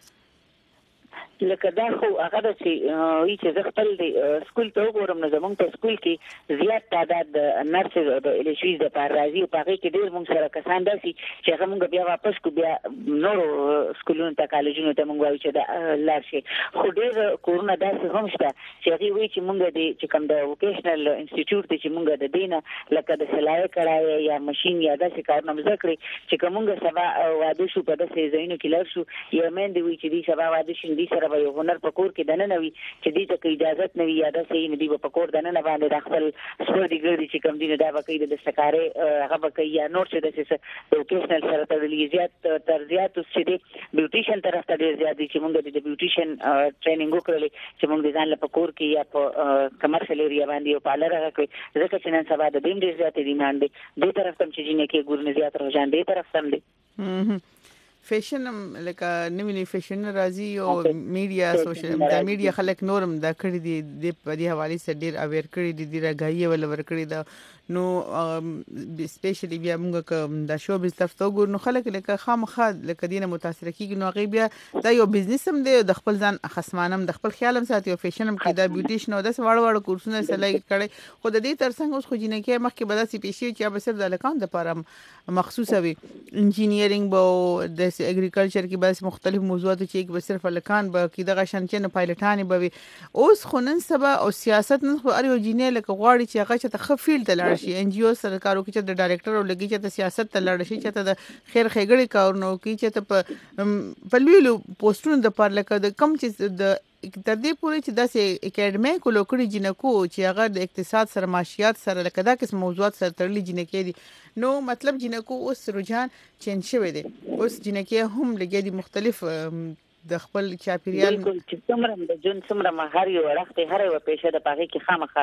لکه دا خو هغه چې زه خپل د سکول ته وګورم نو زمونږ په سکول کې زیات تعداد د نرسز او د الیشیز د پار راځي او هغه کې ډېر موږ سره کسان داسي چې هغه موږ بیا واپس کو بیا نورو سکولونو ته کالجونو ته موږ وایو چې دا لار شي خو ډېر کورونه داسې هم شته چې هغه وایي چې موږ د چې کوم د ووکیشنل انسټیټیوټ چې موږ د دینه لکه د سلای کړای یا ماشين یا داسې کارونه مذکرې چې کومه سبا واده شو په داسې ځایونو کې لار شو یا مې دی وی چې دې سبا واده شین دي سره یو هنر پکور کې دنه نوي چې دې ته اجازه نوي یا د صحیح ندی په پکور دنه نه باندې داخل سپورتي ګړي چې کم دي دا وکړي د سکارې هغه وکړي یا نور څه د ووکیشنل سره تړلې زیات تر زیات چې د بیوټیشن طرف ته ډیر زیات دي چې موږ د بیوټیشن ټریننګ وکړلې چې موږ ځان له پکور کې یا په کمرشل ایریا باندې یو پالر راکړي ځکه چې نن سبا د دیم ډیر زیات ډیماند دي د طرف تم چې جنې کې ګورنه زیات رجحان دی طرف تم دي فیشن لکه نوې فیشن راځي او میډیا سوشل د میډیا خلک نورم دا کړی دي د په دې حواله سره ډیر اویر کړی دي د راګایي ول ور کړی دا نو سپیشلی بیا موږ د شو بزنس ته ګور نو خلک لکه خامخا لکه دینه متاثر کیږي نو غي بیا دا یو بزنس هم دی د خپل ځان خصمانم د خپل خیالم ساتي او فیشن هم کې دا بیوټیشن او د وړ کورسونه سلای کړي خو د دې ترڅنګ اوس خو جنکه مخکې بداسي پیشي چې به صرف د لکان د لپاره مخصوصه وي انجینیرینګ بو د اګریکلچر کې بس مختلف موضوعات چې به صرف لکان به کې دغه شان چې نه پایلټانی به اوس خنن سبا او سیاست نن خو اړ یو جینې لکه غواړي چې هغه ته خفیل تلل شي ان جی او سرکارو کې چې د ډایریکټر او لګي چې د سیاست تلل شي چې د خیر خېګړې کارونو کې چې ته په لویلو پوسټونو د پر لکه د کم چې د تر دې پورې چې داسې اکیډمیک لوکړي جنکو چې هغه د اقتصاد سره معاشيات سره لکه دا قسم موضوعات سره تړلي جنکې دي نو مطلب جنکو اوس رجحان چینج شوی دی اوس جنکې هم لګي دي مختلف د خپل چاپیریال چې څومره د جون څومره هر یو وخت هر یو پیشه د پاغي کې خامخا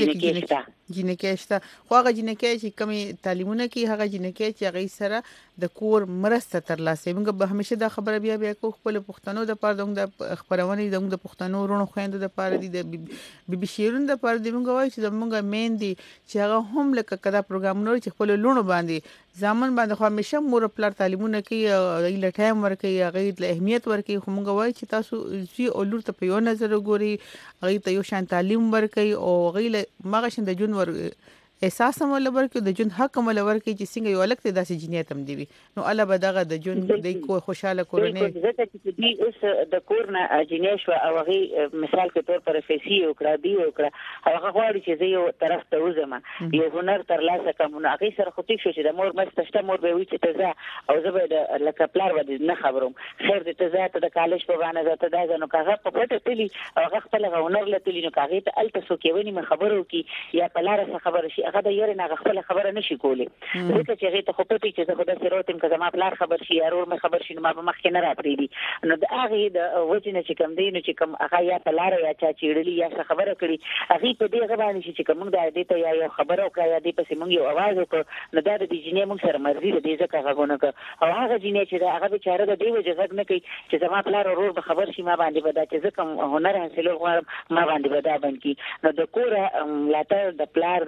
جنکې شته خو هغه جنکې چې کمی تعلیمونه کې هغه جنکې چې هغه سره د کور مرسته تر لاسه موږ به همیشه دا خبره بیا کو خپل پښتنو د پاره د خبرونه د پښتنو ورونو خويندو د پاره دي د بي شیرون د پاره دی موږ وایو چې موږ مین دي چې هغه هم لکه کدا پروګرامونه چې خپل لونو باندې ځامن باندې خو همیشه مور پلار تعلیمونه کوي غیله ټایم ورکي غیله اهمیت ورکي خو موږ وایو چې تاسو سی اولور ته په یو نظر ګوري غي ته یو شان تعلیم ورکي او غیله ماغه شند جون ور احساس هم ولور کې د جون حق هم ولور کې چې څنګه یو الګ ته داسې جنیت هم دی نو الله بدغه د جون د کو خوشاله کورنۍ زه چې دی اوس د کورنا جنیش او هغه مثال کې تور پر فیسی او کړه دی او کړه هغه غواړي چې زه یو طرف ته وزم یو هنر تر لاسه کوم نو هغه سره خو تیښ شو چې د مور مستشته مور به وي چې ته او زه به د لکه پلار ودی نه خبروم خیر دې ته ذات د کالج په باندې ذات دا نو هغه په پټه تلی هغه خپل هنر لته نو هغه ته الته سو کې ونی خبرو کې یا پلار سره خبر شي هغه د یاره نه خپل خبره نشي کولی ځکه چې هغه ته خو پټی چې زه خدای سره تم کزما پلار خبر شي یا ور مې خبر شي نو ما به مخکې نه راپریدي نو د هغه د وجنه چې کم دی نو چې کم هغه یا پلار یا چا چیړلی یا څه خبره کړي هغه په دې غوښنه شي چې کوم د دې ته یا یو خبره او یا دې پسې مونږ یو आवाज وکړو نو دا د جنې مونږ سره مرزي دې ځکه هغه نه او هغه جنې چې هغه بیچاره د دې وجه غږ نه کوي چې زما پلار ورور به خبر شي ما باندې ودا چې زکه هنر حاصل غواړم ما باندې ودا باندې نو د کور لاته د پلار ضرور دا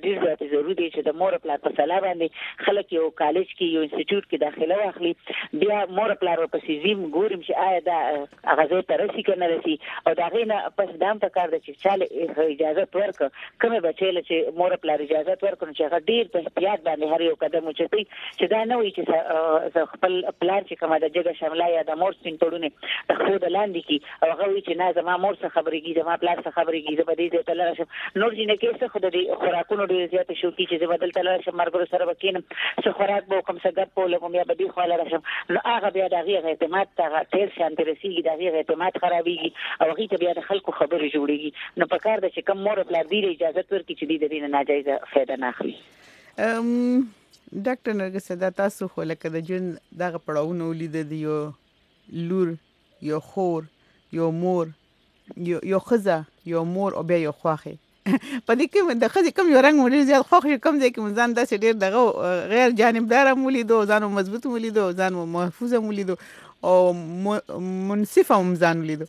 ډیر زیات ضروري دی چې د مور پلار په سلا باندې خلک یو کالج کې یو انسټیټیوټ کې داخله واخلي بیا مور پلار ورپسې زیم ګورم چې آیا دا هغه ځای ته رسي که نه رسي او د هغې نه پس دا هم پکار ده چې چاله اجازت ورکړه کومې بچی له چې مور پلار اجازت ورکړو چې هغه ډیر په احتیاط باندې هر یو قدم اوچتوي چې دا نه وي چې خپل پلار چې کومه د جګه شمله یا د مور سپین پړونه د خپو د لاندې کي او هغه وي چې نه زما مور څه خبرېږي زما پلار څه خبرېږي زه به دې ځای ته لاړه شم نور جینکې څه خو د دې خوراکونو ډېر زیاتې شوقي چې زه به دلته لاړه شم ملګرو سره به کښېنم څه خوراک به وکړم څه ګپ به ولګوم یا به دې خوا لاړه شم نو هغه بیا د هغې اعتماد ته هغه ډېر شانتې رسېږي د هغې اعتماد خرابېږي او هغې ته بیا د خلکو خبرې جوړېږي نو پکار ده چې کوم مور پلار دې اجازت ورکړي چې دې د دې نه ناجایزه فایده نه اخلي ډاکټر نرګس دا تاسو خو لکه د ژوند دغه پړاوونه ولیدل دي یو لور یو خور یو مور یو ښځه یو مور او بیا یو خواښې په دې کې د ښځې کوم یو رنګ مو ډېر زیات خوښ شو کوم ځای کې مو ځان داسې ډېر دغه غیر جانبداره مو ولیدو ځان مو مضبوط مو ولیدو ځان مو محفوظه مو ولیدو او منصفه مو ځان ولیدو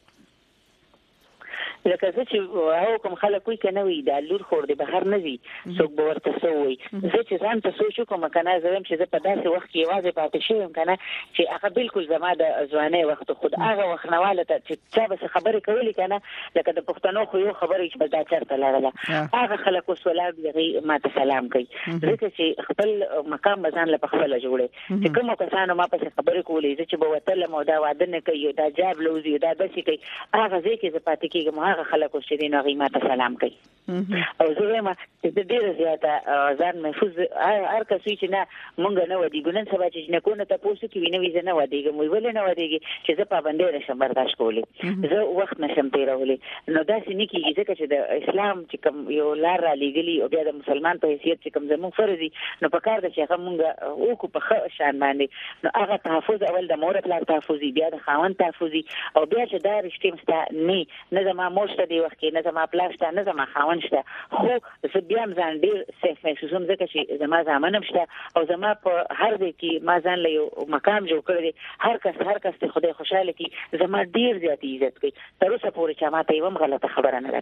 لکه زه چې هغه کوم خلک وي که نه وي دا لور خور دی بهر نه ځي څوک به ورته څه ووایي زه چې ځان ته سوچ وکړم که نه زه وایم چې زه په داسې وخت کې یوازې پاتې شوی یم که نه چې هغه بالکل زما د ځوانۍ وخت خو د هغه وخت نه واله ته چې چا به څه خبرې کولې که نه لکه د پښتنو خو یو خبره چې بس دا چېرته لاړله هغه خلک اوس ولاړ دي هغوی ما ته سلام کوي ځکه چې خپل مقام به ځان له پخپله جوړی چې کومو کسانو ما پسې خبرې کولې زه چې به وتلم او دا واده نه کوي دا جاب لوزي دا داسې کوي هغه ځای کې زه پاتې کېږم هغه خلک اوس چې دي نو هغوی ما ته سلام کوي او زه وایم چې زه ډېره زیاته ځان محفوظ هر کس وي چې نه مونږ نه ودېږو نن سبا چې جنکو نه تپوس وکړي وي نه وي زه نه ودېږم وایي ولې نه ودېږي چې زه پابندۍ نشم برداشت کولی زه وخت نشم تېرولی نو داسې نه کېږي ځکه چې د اسلام چې کوم یو لار رالېږلي او بیا د مسلمان په حیثیت چې کوم زموږ فرض دي نو پکار ده چې هغه مونږ وکړو په ښه شان باندې نو هغه تحفظ اول د مور پلار تحفظ وي بیا د خاوند تحفظ وي او بیا چې دا رښتې ستا نه زما مور شته دې وخت کې نه زما پلار شته نه زما خاوند شته خو زه بیا هم ځان ډېر سیف محسوسوم ځکه چې زما زامن هم شته او زما په هر ځای کې ما ځان له یو مقام جوړ کړی دی هر کس ته خدای خوشحاله کړي زما ډېر زیات عزت کوي تر اوسه پورې چا ما ته یوه هم غلطه خبره نه ده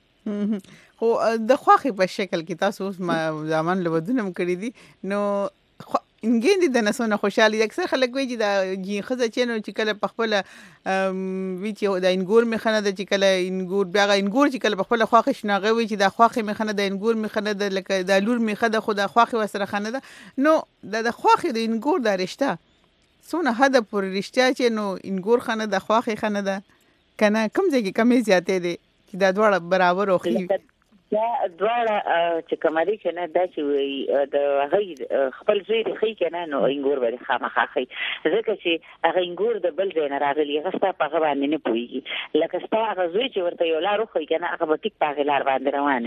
کړې خو د خواښې په شکل کې تاسو اوس زامن له ودونه هم کړي دي نو انګېندې د نسونه خوشحالي دي اکثر خلک وایي چې دا ښځه چې نو چې کله په خپله وي چې دا انګور مې ښه نه ده چې کله انګور بیا هغه انګور چې کله په خپله خواښې شي نو هغه وایي چې دا خواښې مې ښه نه ده انګور مې ښه نه ده لکه دا لور مې ښه ده خو دا خواښې ورسره ښه نه ده نو د خواښې د انګور دا رشته څونه حده پورې رښتیا چې نو انګور ښه نه ده خواښې ښه نه ده که نه کوم ځای کې کمې زیاتې دی چې دا دواړه برابر او ښې دا دواړه چې کومه دي که نه دا چې وایي د هغوی خپل زوی دې ښي که نه نو انګور به دې خامخا ښي ځکه چې هغه انګور د بل ځای نه راغلي هغه ستا په هغه باندې نه پوهېږي لکه ستا هغه زوی چې ورته یو لار وښیي که نه هغه به ټیک په هغې لار باندې روان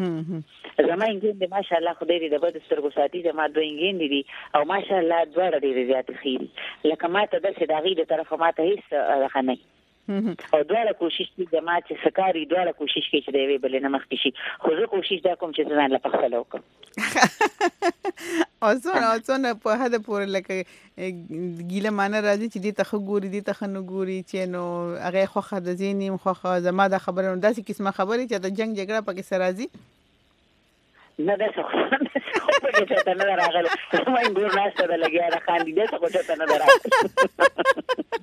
وي زما انګېندې ماشاءالله خدای دې د بدو سترګو ساتي زما دوه انګېندې دي او ماشاءالله دواړه ډېرې زیاتې ښې دي لکه ما ته داسې د هغې د طرفه ما ته هېڅ دغه نه او دواړه کوشش کوي زما چې څه کار وي دواړه کوشش کوي چې د یوې بلې نه مخکې شي خو زه کوشش دا کوم چې زه ځان له پخپله وکړم او څونه په حده پورې لکه ګیله مانه راځي چې دې ته ښه ګوري دې ته ښه نه ګوري چې نو هغه یې خوښه ده زه نیم خوښه زما دا خبره نو داسې قسمه خبرې چې د جنګ جګړه پکې څه راځي نه داسې خو پکې چاته نه ده راغلی زما انګور ناسته ده لګیا ده خاندي داسې خو چاته نه ده راغلی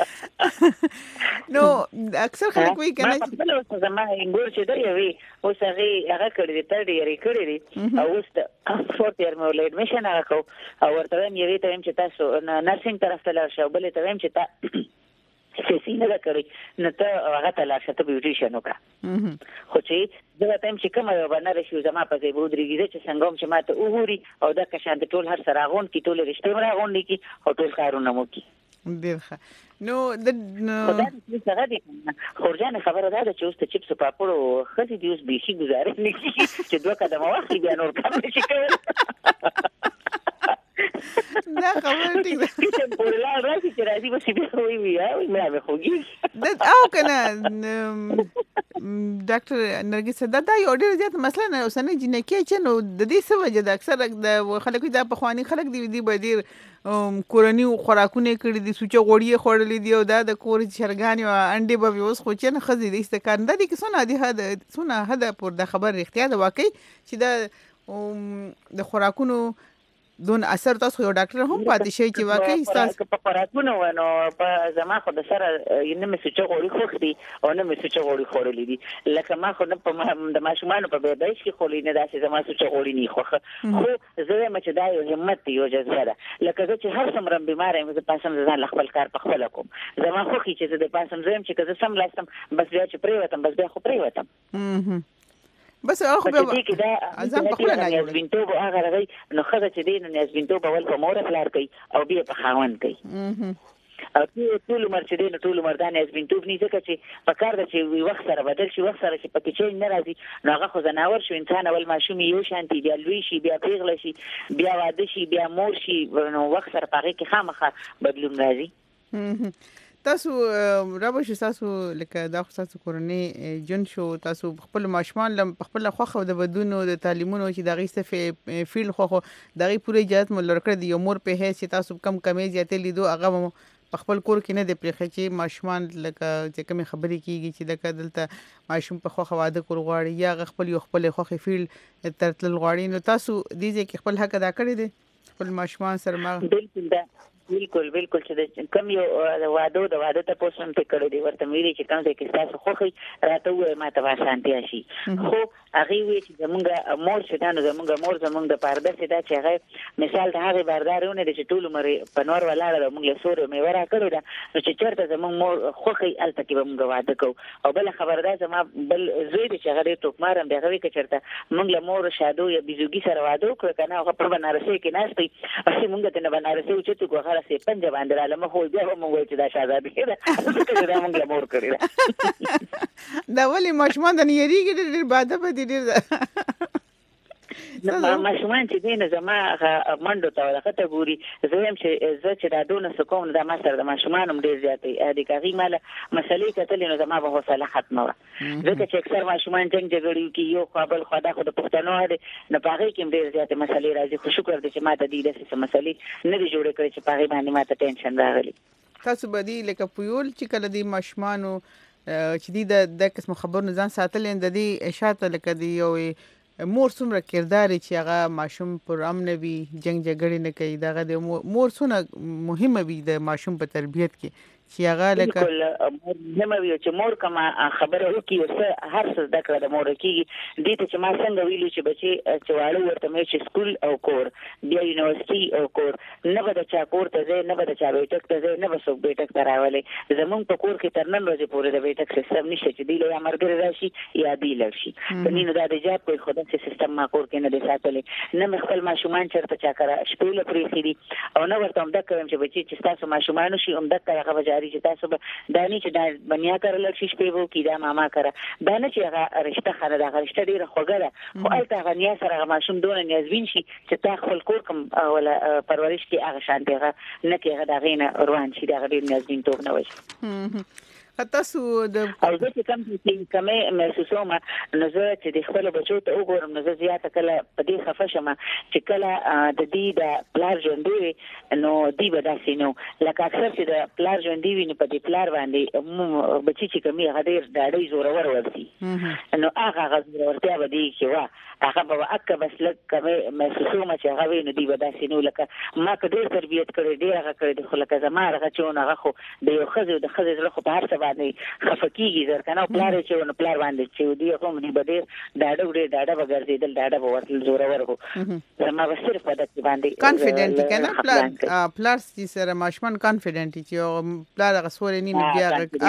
نو اکثر خلک وایي که نه ما خپله اوس زما انګور چې دی یوې اوس هغه کړی دی ترډ یې کړی دی او اوس د فورت ایئر مې ورله ایډمیشن هغه کوو او ورته وایم یوې ته وایم چې تاسو نرسنګ طرف ته لاړ شئ او بلې ته وایم چې تا سیسي نه ده کړې نو ته هغه ته لاړ شه ته بیوټیشن وکړه خو چې زه ورته وایم چې کومه یوه به نره شي زما په ځای به ودرېږي زه چې څنګه هم چې ما ته وګوري او دغه شان د ټول هر څه راغونډ کړي ټولې رشتې هم راغونډې کړي او ټول کارونه مو وکړي ډېر ښه نو خدا دې څنګه دي خورجان خبره ده چې اوس ته چپس پاپړو ښځې دي اوس بیخي ګزارش نه کېږي چې دوه قدمه واخلي بیا نور کار نه شي کولی دا خبره ټیک ده کچن پورې لاړ راشي چې راځي به چې بیا وایي وایي مړه مې خوږېږي او که نه ډاکټر نرګس دا یو ډېر زیات مسله نه اوسنۍ جنکۍ چې نو د دې څه وجه ده اکثر د خلک دا پخواني خلک دي به ډېر کورني خوراکونه کړي دي سوچه غوړي یې خوړلي دي او دا د کور چرګانې او انډې به اوس خو چې نه ښځې د ایسته کار دا دي که څونه حده پورې دا خبر رښتیا ده واقعي چې دا د خوراکونو دون اثر تاسو یو ډاکټر هم پاتې شي چې واقعي تاسو په خوراکونو ونو په زما خو د سره نه مې سوچ غوړي خوختي او نه مې سوچ غوړي خورلې دي لکه ما خو نه په د ماشومان په بیدایش کې خولې نه داسې زما سوچ غوړي نه خوخه خو زه مې چې دا یو همت دی یو جذبه ده لکه چې هر څومره بیمار یم زه پاسم ځان خپل کار په خپل کوم زما خو چې زه د پاسم زم چې که زه سم لاسم بس بیا چې پریوتم بس بیا خو پریوتم بس خو به ځان په خپل نه یزبینتوب هغه راغی نو خزه چې دین نه یزبینتوب اول په مور فلار کوي او بیا په خاوند کوي او ټول عمر چې دین ټول عمر دان یزبینتوب نه ځکه چې په کار د چې وخت سره بدل شي وخت سره چې پکې چې نه راځي نو هغه خو زناور شو انسان اول ماشوم یو شانتي دی لوي شي بیا پیغله شي بیا واده شي بیا مور شي نو وخت سره پاره کې خامخا بدلون راځي تاسو رابش تاسو لکه دا تاسو کورنۍ جن شو تاسو خپل ماشومان لم خپل خوخه د بدونو د تعلیمونو چې دغه استفه فیل خوخه دغه پوره اجازه مل کړ دی مور په هي چې تاسو کم زیاتې لیدو هغه خپل کور کې نه دی پرخه چې ماشومان لکه چې کوم خبرې کیږي چې دغه دلته ماشوم په خوخه واده کول غواړي یا خپل خوخه فیل ترتل غواړي نو تاسو دې چې خپل حق ادا کړی دی خپل ماشومان سره ما بالکل چې کم یو د واده ته پوسم ته کړی دی ورته ویلي چې کوم ځای کې تاسو خوخي راته وای ما ته واسانتیا شي خو هغه وی چې زمونږ مور شتانو زمونږ د پرده سدا چې هغه مثال د هغه باردارونه د ټول عمر په نور ولاړه موږ له سورې مې ورا کړو دا چې چرته زمونږ مور خوخي الته کې موږ واده کو او بل خبردار زما بل زوی چې هغه ټوکمارم دغه وی چې چرته موږ له مور شادو یا بيزوګي سره واده وکړ کنه هغه په بنارسي کې ناشتي اسی موږ ته نه بنارسي چې تو هغه سه پنځه باندې را لمه خو بیا هم وای چې دا شاهزاده ده دا موږ له مور کړی دا ولی ماشومان د نیریږي ډېر باده په دې ماشومان چې دین زما منډو ته ولخته ګوري زه هم چې دا دونه سکون دا ما سره د ماشومان هم ډیر زیاتې د کاغي مال مسلې کتل نو زما به حوصله ختمه ځکه چې اکثر ماشومان څنګه جګړې کوي یو قابل خدا خو د پښتنو دی نه پاره کې ډیر زیاتې مسلې راځي خو شکر دې چې ما ته دې داسې مسلې نه دي جوړې کړې چې پاره باندې ما ته ټینشن راغلی تاسو بدی لکه پویول چې کله دی ماشومانو چې د قسم خبرونه ځان ساتل د دې اشاعت لکه دی یو مور څومره کردار چې هغه ماشوم پر امن وي جنگ جګړې نه کوي دغه د مور څونه مهمه وي د ماشوم په تربيت کې چې هغه لکه مهمه وي چې مور کما خبره وکي او هر څه د کړه د مور کېږي دې ته چې ما څنګه ویلو چې بچي چواړو ورته مې چې سکول او کور بیا یونیورسيټي او کور نه به د چا کور ته ځي نه به د چا بیٹک ته ځي نه به څوک بیٹک ته راولي زمونږ په کور کې تر نن ورځې پورې د بیٹک سیستم نشته چې دی له امرګر راشي یا دی لرشي کني نو دا د جاب کوئی خدای چې سیستم ما کور کې نه دی ساتلې نه مخ خپل ماشومان چرته چا کړه شپې له پرې خېدي او نو ورته هم دا کوم چې بچي چې تاسو ماشومان شي هم دا هغه جاری چې تاسو دانی چې دا بنیا کړل شي شپې وو کې دا ماما کړه دا نه چې هغه رشتہ خره دا رشتہ ډیره خوګره خو الته غنیا سره ماشوم دونه نیازبین شي چې تا خپل کور کوم ولا پرورش کې هغه شان دیغه نه کې هغه غینه روان شي دا ډیر نیازبین توګ نه وي تاسو د او زه چې کومه محسوسوم نو زه چې د خپل بچو ته وګورم نو زه زیاته کله په دې خفه شم چې کله د دې د پلار ژوندې نو دی به داسې نو لکه اکثر چې د پلار ژوندې وي نو په دې پلار باندې بچی چې کومي هغه ډېر ډاډي زورور ورسي نو هغه زورورتیا به دی چې وا هغه به اکه بس لکه کومه محسوسوم چې هغه نو دی به داسې نو لکه ما کډیر تربیت کړې دی هغه کړې خو لکه زما هغه چون هغه خو د یو خزو د خزو خو په هر څه باندې خفقيږي ځکه نو پلار چې نو پلار باندې چې دی کوم دی بده ډاډه وګرځیدل ډاډه ورتل زورور وو زما به صرف د باندې کانفیډنٹ کنه پلار سره ماشومان کانفیډنٹ چې پلار هغه سورې نه بیا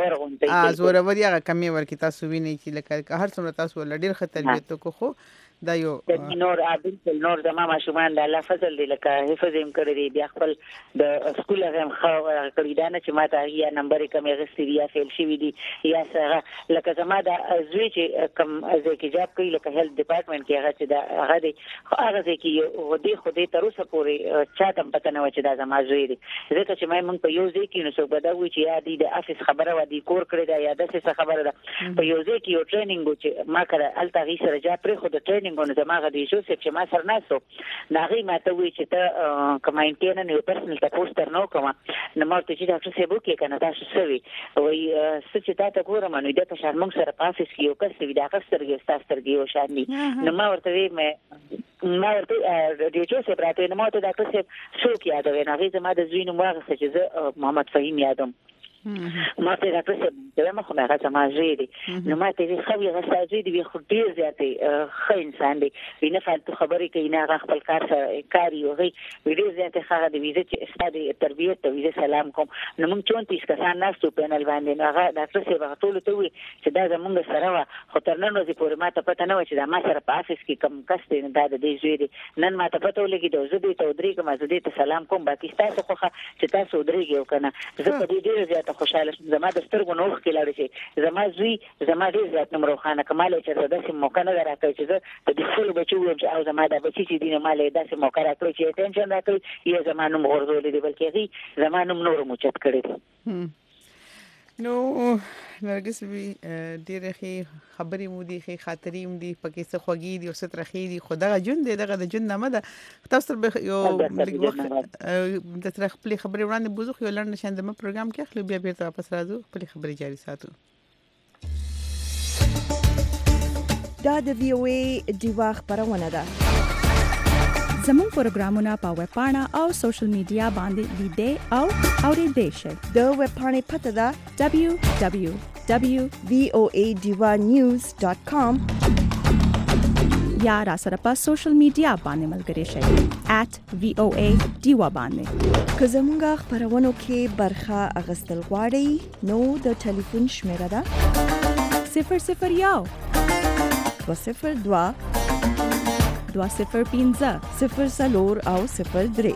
هغه زورور هغه کمی ورکی تاسو ویني چې لکه هر څومره تاسو لډیر خطربیت کو خو دا یو نور عادل نور زما ماشومان د الله فضل دی لکه حفظ هم کړی دی بیا خپل د سکول هم خو کړی دا نه چې ماته یا نمبر کم غستی یا فیل شي وی دی یا سره لکه زما د زوی چې کم ځکه جاب کوي لکه هیلث ډپارټمنټ کې هغه چې دا هغه دی هغه ځکه ودی خو دې تر اوسه پورې چاته پته نه و چې دا زما زوی دی ځکه چې مې مونږ په یو ځای کې نو څو بدوي چې یا دی د افیس خبره و دی کور کړی دا یا د څه خبره ده په یو ځای کې یو ټریننګ و چې ما کړه الته غي سره جاب پر خو د ټریننګ ټریننګ ونه دماغه دی جو چې ما سره ناسو ناغي ماته وی چې ته کماینټین نه پرسنل تاسو تر نو کوم نو مارته چې ډاکټر سیبو کې کنه تاسو سوي وای چې تاسو ګورم نو د په شرمنګ سره پاسس کې یو کس وی دا کسترګي ستاسو یو شانی نو ما ورته وی ما ورته د جو سره راته نو ماته ډاکټر سیب شو کې یادوي ناغي زما د زوینو ماغه چې زه محمد فهیم یادم ما ته ډاکټر صاحب دا ما خو نه راځم ما زیری نو ما ته خو یې غساجي دی خو ډیر زیاتې خو انسان دی وینه فالتو خبرې کوي نه خپل کار سره کاری وي ډیر زیاتې خغه دی ویزه چې استاد تربیت ته ویزه سلام کوم نو موږ 34 کسان ناستو پینل باندې نو هغه ډاکټر صاحب ټول ته وی چې دا زمونږ سره وا خو تر نن ورځې پورې ما ته پته نه و چې دا ما سره په افیس کې کم کس دی دا د دې زیری نن ما ته پته ولګي دا زه دې ته درې کوم زه دې ته سلام کوم باقي تاسو خو چې تاسو درېږئ کنه زه په دې ډیر زیاته خوشاله شم زما د سترګو نوخ کې لاړ شي زما زوی زما ډیر زیات نمبر خانه کمال چې داسې موقع نه راکړي چې زه د خپل بچو ویم چې او زما د بچی چې دینه مالې داسې موقع راکړي چې ټینشن راکړي یا زما نوم ورزولې دی بلکې هغه زما نوم نور موچت کړی نو نرګس وی ډیره خبرې مو دي خاطرې مو دي پکې څه خوږی دي او څه ترخی دي خدای جون دی دغه د جون نامه ده تاسو تر یو د تر خپل خبرې وړاندې بوزو یو لړ نشاند ما پروګرام کې خپل بیا بیرته واپس راځو خپل خبرې جاري ساتو دا د وی او ای دیوا خبرونه ده زموږ پروګرامونه په ویب پاڼه او سوشل میډیا باندې لیدئ او اورئ شئ د ویب پاڼې پته ده www.voanews.com یا را سره په سوشل میډیا باندې ملګري شئ @voa باندې که زموږ خبرونو کې برخه اغستل غواړئ نو د ټلیفون شمیره ده 001 205 0 او 03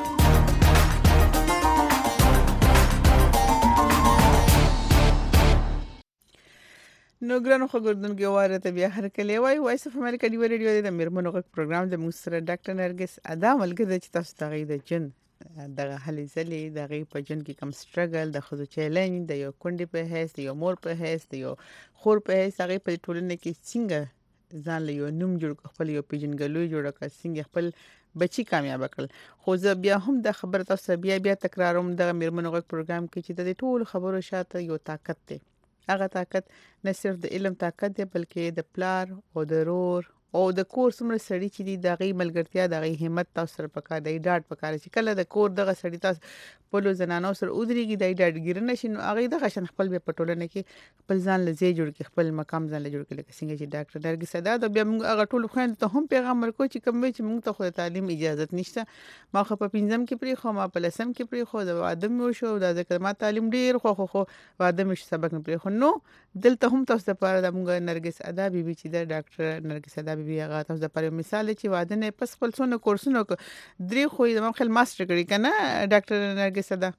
نو ګرانو خبردونکو واره بیا هر کله وای وایس اف امریکا دی ریډیو د میرمنو غږ پروګرام د موسره ډاکټر نرګس ادا ملګری چې تاسو ته د جن دغه هلي ځلې دغه په جن کې کم سټرګل د خود چیلنج د یو کونډې په هیڅ د یو مور په هیڅ د یو خور په هیڅ هغه په ټولنه کې څنګه ځان له یو نوم جوړ خپل یو پیژنګلوي جوړ کړ څنګه خپل بچی کامیاب کړل خو زه بیا هم د خبره تاسو بیا تکراروم د میرمنو غږ پروګرام کې چې د ټول خبرو شاته یو طاقت دی هغه طاقت نه صرف د علم طاقت دی بلکې د پلار او د رور او د کور څومره سړی چې دی دغه ملګرتیا دغه همت تاسو سره پکاره دی ډاډ پکاره چې کله د کور دغه سړی تاسو په لو زنانو سره ودرېږي د ډاډګیر نشي نو هغه دغه شن خپل په ټولنه کې خپل ځان لزی جوړ کې خپل مقام ځان له جوړ کې لکه څنګه چې ډاکټر نرګس ادا د بیا موږ هغه ټول خويند ته هم پیغام ورکو چې کوم چې موږ ته خو تعلیم اجازه نشته ما خو په پنځم کې پری خو ما په لسم کې پری خو د ادم مو شو د ذکر ما تعلیم ډیر خو ادم مش سبق نه پری خو نو دلته هم تاسو لپاره د موږ نرګس ادا بیبي چې د ډاکټر نرګس ادا بیبي هغه تاسو لپاره مثال چې واده نه پس خپل څونه کورسونه درې خو د خپل ماستر کړی کنه ډاکټر نرګس ادا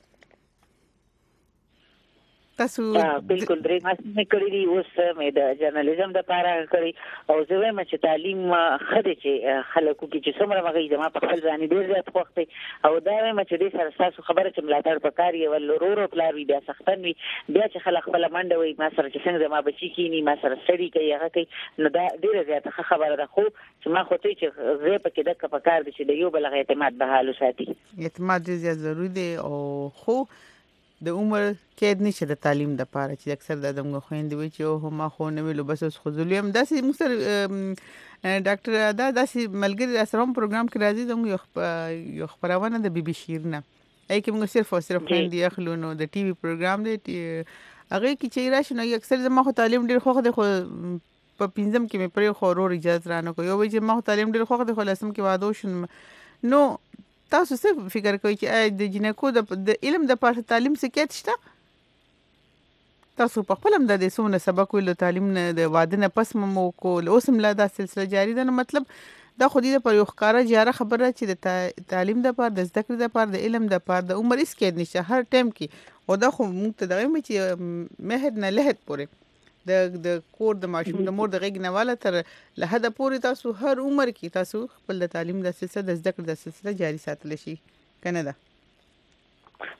تاسو بالکل درې ماستر کړی دی اوس مې د جرنالیزم د لپاره کړی او زه وایم چې تعلیم خدای چې خلکو کې چې څومره مګي د ما په خپل ځان ډیر زیات وخت او دا وایم چې د سره تاسو خبره چې ملاتړ پکاري ول ورو پلار وی بیا سختن وی بیا چې خلک خپل منډه وي ما سره چې څنګه ما بچی کینی ما سره سړی کوي هغه کوي نو دا ډیر زیات خبره ده خو چې ما خو ته چې زه پکې د پکار دي چې د یو بل اعتماد به حالو ساتي اعتماد زیات ضروری دی او خو د عمر کې نشه د تعلیم د پاره چې اکثر د دمغه خويندې وي چې او ما خو نه ویلو بس خو ظلم داسې مستر ډاکټر ادا داسې ملګری اسرام پروګرام کې راځي زموږ یو خبرونه د بي بي شیرنه ای کې موږ صرف او صرف خويندې اخلو نو د ټي وي پروګرام دی هغه کې چې راشي نو اکثر زما خو تعلیم ډیر خوخه دی خو په پنځم کې مې پرې خورور اجازه رانه کو یو وی چې ما تعلیم ډیر خوخه دی خو لسم کې وادو شون نو تاسو څه فکر کوئ چې د جنکو د علم د پاره تعلیم څه کېد شته تاسو په خپل هم د سونه سبق ویلو تعلیم نه د واده نه پس مو کول اوس هم لا دا سلسله جاری ده نو مطلب دا خو دې پر یو ښکارا جاره خبره چې د تعلیم د پاره د ذکر د پاره د علم د پاره د عمر اس کې نشه هر ټیم کې او دا خو موږ ته دغه چې مهد نه لهد پوره د کور د ماشوم د مور د غږ نواله تر له حد پورې تاسو هر عمر کې تاسو خپل د تعلیم د سلسله د ذکر د سلسله جاری ساتل شي کنه دا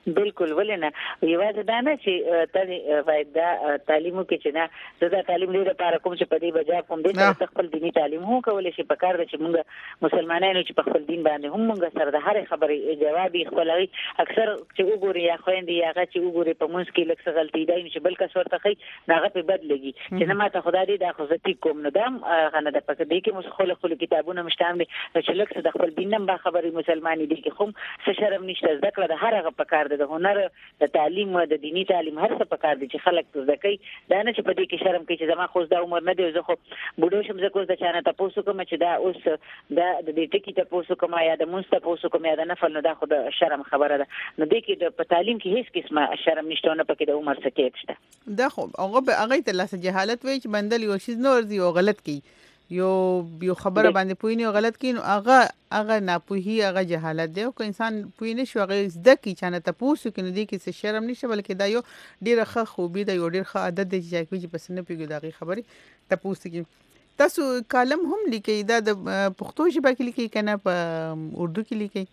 بالکل ولنه یوازې دا نه چې ته باید دا تعلیمو کې چې نه زه دا تعلیم لري لپاره کوم چې په دې بجا کوم دې خپل دینی تعلیم هو کولای شي په کار د چې موږ مسلمانانو چې په خپل دین باندې هم موږ سره د هر خبرې جواب خپلوي اکثر چې وګوري یا خويندې یا چې وګوري په موږ کې لکه غلطي دی چې بل کس ورته خي ناغه په بد لګي چې نه ماته خدای دې دا خوځتي کوم نه دام غنه د پکې دې کې مخ خلک کتابونه مشتامل چې لکه د خپل دین نه خبرې مسلمانې دي کې هم څه شرم نشته ذکر د هر هغه په کار د هنر د تعلیم د دینی تعلیم هر څه پکار دي چې خلک زکای دا نه چې په دې کې شرم کوي چې زما خو دا عمر نه دی زه خو بډو شم زه کوم د چانه تاسو کوم چې دا اوس دا د دې ټکی تاسو کوم یا د مونږ تاسو کوم یا د نفل نه دا خو د شرم خبره ده نو دې کې د په تعلیم کې هیڅ قسمه شرم نشته نه پکې د عمر سکیت شته دا خو هغه ته لاسه جهالت وای چې بندل یو شی نور دی او غلط کی یو خبره باندې پوی نه غلط کین هغه ناپوهي هغه جهالت دی او که انسان پوی نه شو هغه زده کی چانه تاسو کې نه دی کې شرم نشه بلکې دا یو ډیره ښه خوبي دی یو ډیر ښه عادت دی چې پسند پیګو دا خبره تاسو کې تاسو کالم هم لیکي دا د پښتو ژبه کې لیکي کنه په اردو کې لیکي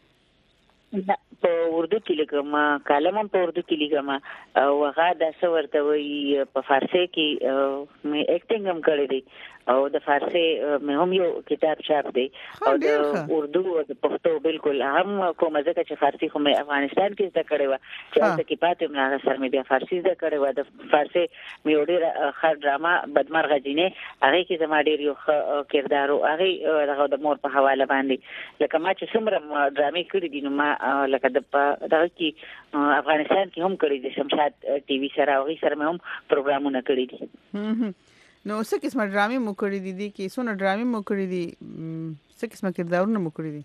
په اردو کې لیکم کالم هم په اردو کې لیکم او هغه د څورته وی په فارسی کې مې اکټینګ هم کړی دی او د فارسی مې هم یو کتاب چاپ دی او د اردو او د پښتو بالکل هم کومه ځکه چې فارسی خو مې افغانستان کې زده کړې و چې تاسو کې پاتې مې سره مې بیا فارسی زده کړې و د فارسی مې ډېر ښه ډراما بدمرغه جینې هغه کې زما ډېر یو کردار او هغه د مور په حواله باندې لکه ما چې څومره ډرامې کړې دي نو ما لکه دغه کې افغانستان کې هم کړې دي شمشاد ټي وي سره او سره مې هم پروګرامونه کړې دي نو څه قسمه ډرامې مو کړې دي کې څونه ډرامې مو کړې دي څه قسمه کردارونه مو کړې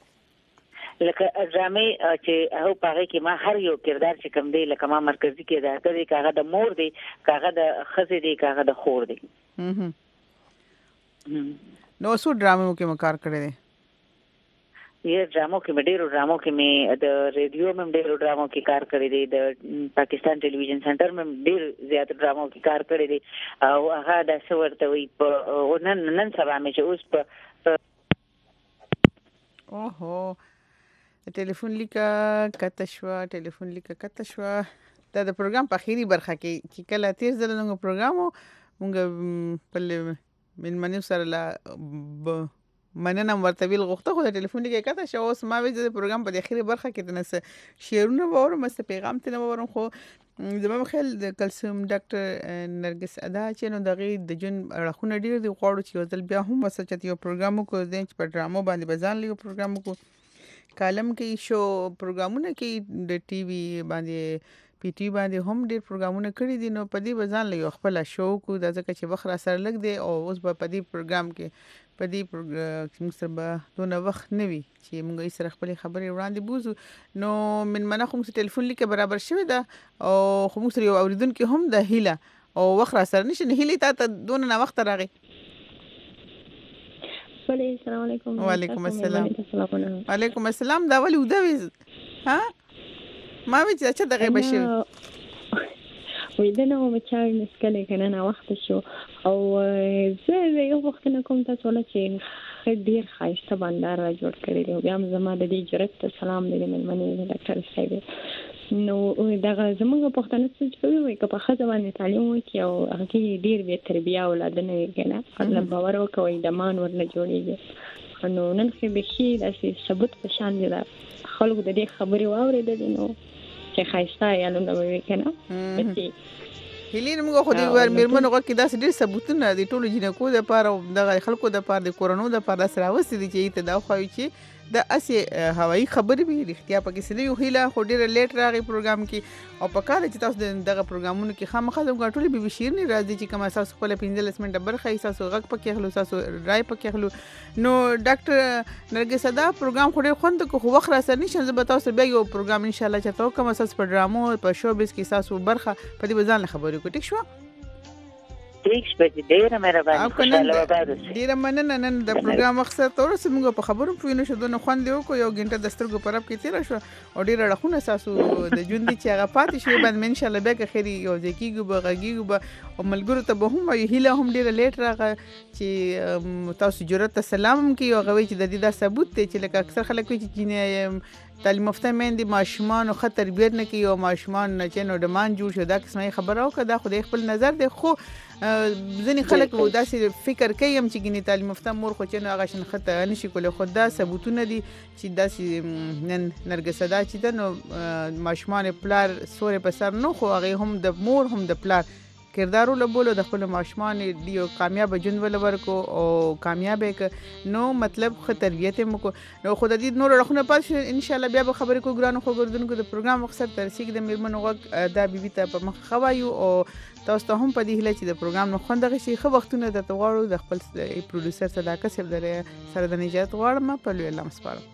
دي لکه ډرامې چې هغه پاره کې ما هر یو کردار چې کوم دی لکه ما مرکزی کردار کوي کاغه د مور دی کاغه د خزې دی کاغه د خور دی نو څو ډرامو کې مو کار کړی دی یہ ډرامو کې ډېرو ډرامو کې مې د ریډیو مې ډېرو ډرامو کې کار کړی دی د پاکستان ټلویزیون سنټر مې ډېر زیات ډرامو کې کار کړی دی او هغه د څورته وی په نن سبا مې چې اوس په اوهو ټلیفون لیکه کته شو دا د پروګرام په اخیری برخه کې چې کله تیر ځل نو پروګرامو مونږ په من منو سره لا مننه ورته ویل غوښته خو د ټلیفون لیکه کته شو اوس ما وی د پروګرام په اخیری برخه کې تنه شیرونه وورم مست پیغام ته وورم خو زما خیال د کلسیم ډاکټر نرګس ادا چې نو دغه د جون رخونه ډیر دی غواړو چې ځل بیا هم وسچت یو پروګرام کو د په ډرامو باندې بزان لیو پروګرام کو کالم کې شو پروګرامونه کې د ټي وي باندې پی ټي باندې هم ډیر پروګرامونه کړی دي نو په دې بزان لیو خپل شو کو د ځکه چې وخت را سره لګ دی او اوس په دې پروګرام کې په دې پروګرام سره به دونه وخت نه وي چې موږ یې سره خپل خبرې وړاندې بوزو نو من منه خو موږ ټلیفون لیکه برابر شوی دا او خو موږ سره یو اوریدونکو هم د هیله او وخت را سره نشي نه هیله ته دونه نه وخت راغی السلام علیکم وعلیکم السلام وعلیکم السلام دا ولې ودا ها ما وی چې دغه بشي ویدنه او چای مسکله کنه نه وخت شو او زه یو وخت نه کوم تاسو له چې ډیر خاصه بندر را جوړ کړی دی بیا زما د دې جرأت ته سلام دې ملمنې ډاکټر صاحب نو دغه زموږ پښتنه څه کوي وای که په خځه باندې تعلیم وکي او هغه ډیر به تربیه اولادونه کنه الله باور وکوي د مان ورنه جوړیږي نو نن خو به شي د ثبوت په شان دي خلکو د دې خبرې واورېدل نو چې خاصه یالونه وی کنه هلین موږ خو دې مېرمنو کې داسې ډېر ثبوتونه دي ټولو جنکو د پاره د خلکو د پاره د کورونو د پاره سره وستې دي چې ته دا خو چې د اسې هوایی خبرې به اړتیا پکې سړي یو هیله خو ډېر لیټ راغی پروګرام کې او په کار چې تاسو دغه پروګرامونو کې خامخا د غټولې به شیر نه راځي چې کوم اساس خپل 15 منټه برخه تاسو غږ پکې خلو تاسو رائے پکې خلو نو ډاکټر نرګس ادا پروګرام خو ډېر خوند کو وخت را سره نشم زه به تاسو بیا یو پروګرام ان شاء الله چې تاسو کوم اساس په ډرامو په شو بیس کې تاسو برخه په دې ځان خبرې کو ټیک شو ټیک شپه ډیره مهرباني خوشاله وباد ډیره مننه نن د پروګرام مقصد تور سمغه په خبرو پوینو شو دونه خوند یو کو یو غنټه د سترګو پرب کې تیر شو او ډیره رخونه اساسو د ژوند چې هغه پاتې شي باندې ان شاء الله به خیری یو ځکیږي به غږیږي به او ملګرو ته به هم هیله هم ډیره لیټ راغی چې تاسو جرأت سلام کوي او غوي چې د دې د ثبوت ته چې لکه اکثر خلک وي چې تعلیم یافته میندې ماشومان ښه تربیت نه کوي او ماشومان نه چې نو ډمان جوړ شو دا قسمه خبره او کدا خو د خپل نظر دی خو ځینې خلک داسې فکر کوي هم چې ګینه تعلیم یافته مور خو چې نو هغه شن خطه نشي کولای خو دا ثبوتونه دي چې داسې نن نرګس دا چې د ماشومان پلار سورې په سر نو خو هغه هم د مور هم د پلار کردارو لبولو د خپل ماشومان دیو کامیاب ژوند ول ورکو او کامیاب نو مطلب خو تربیت مو نو خو د دې نور رخونه پات ان شاء الله بیا به خبرې کو ګرانو خو ګردونکو د پروګرام مقصد ترسیک د میرمنو غږ دا بیبي ته په مخ خوایو او تاسو ته هم په دې هله چې د پروګرام نو خوندغه شي خو وختونه د تغواړو د خپل پروډوسر صداقت سره د سره د نجات غواړم په لوی الله مسپارم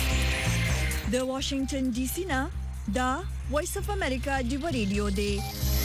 د واشنگټن ډي سي نه دا وایس اف امریکا دی ریډیو دی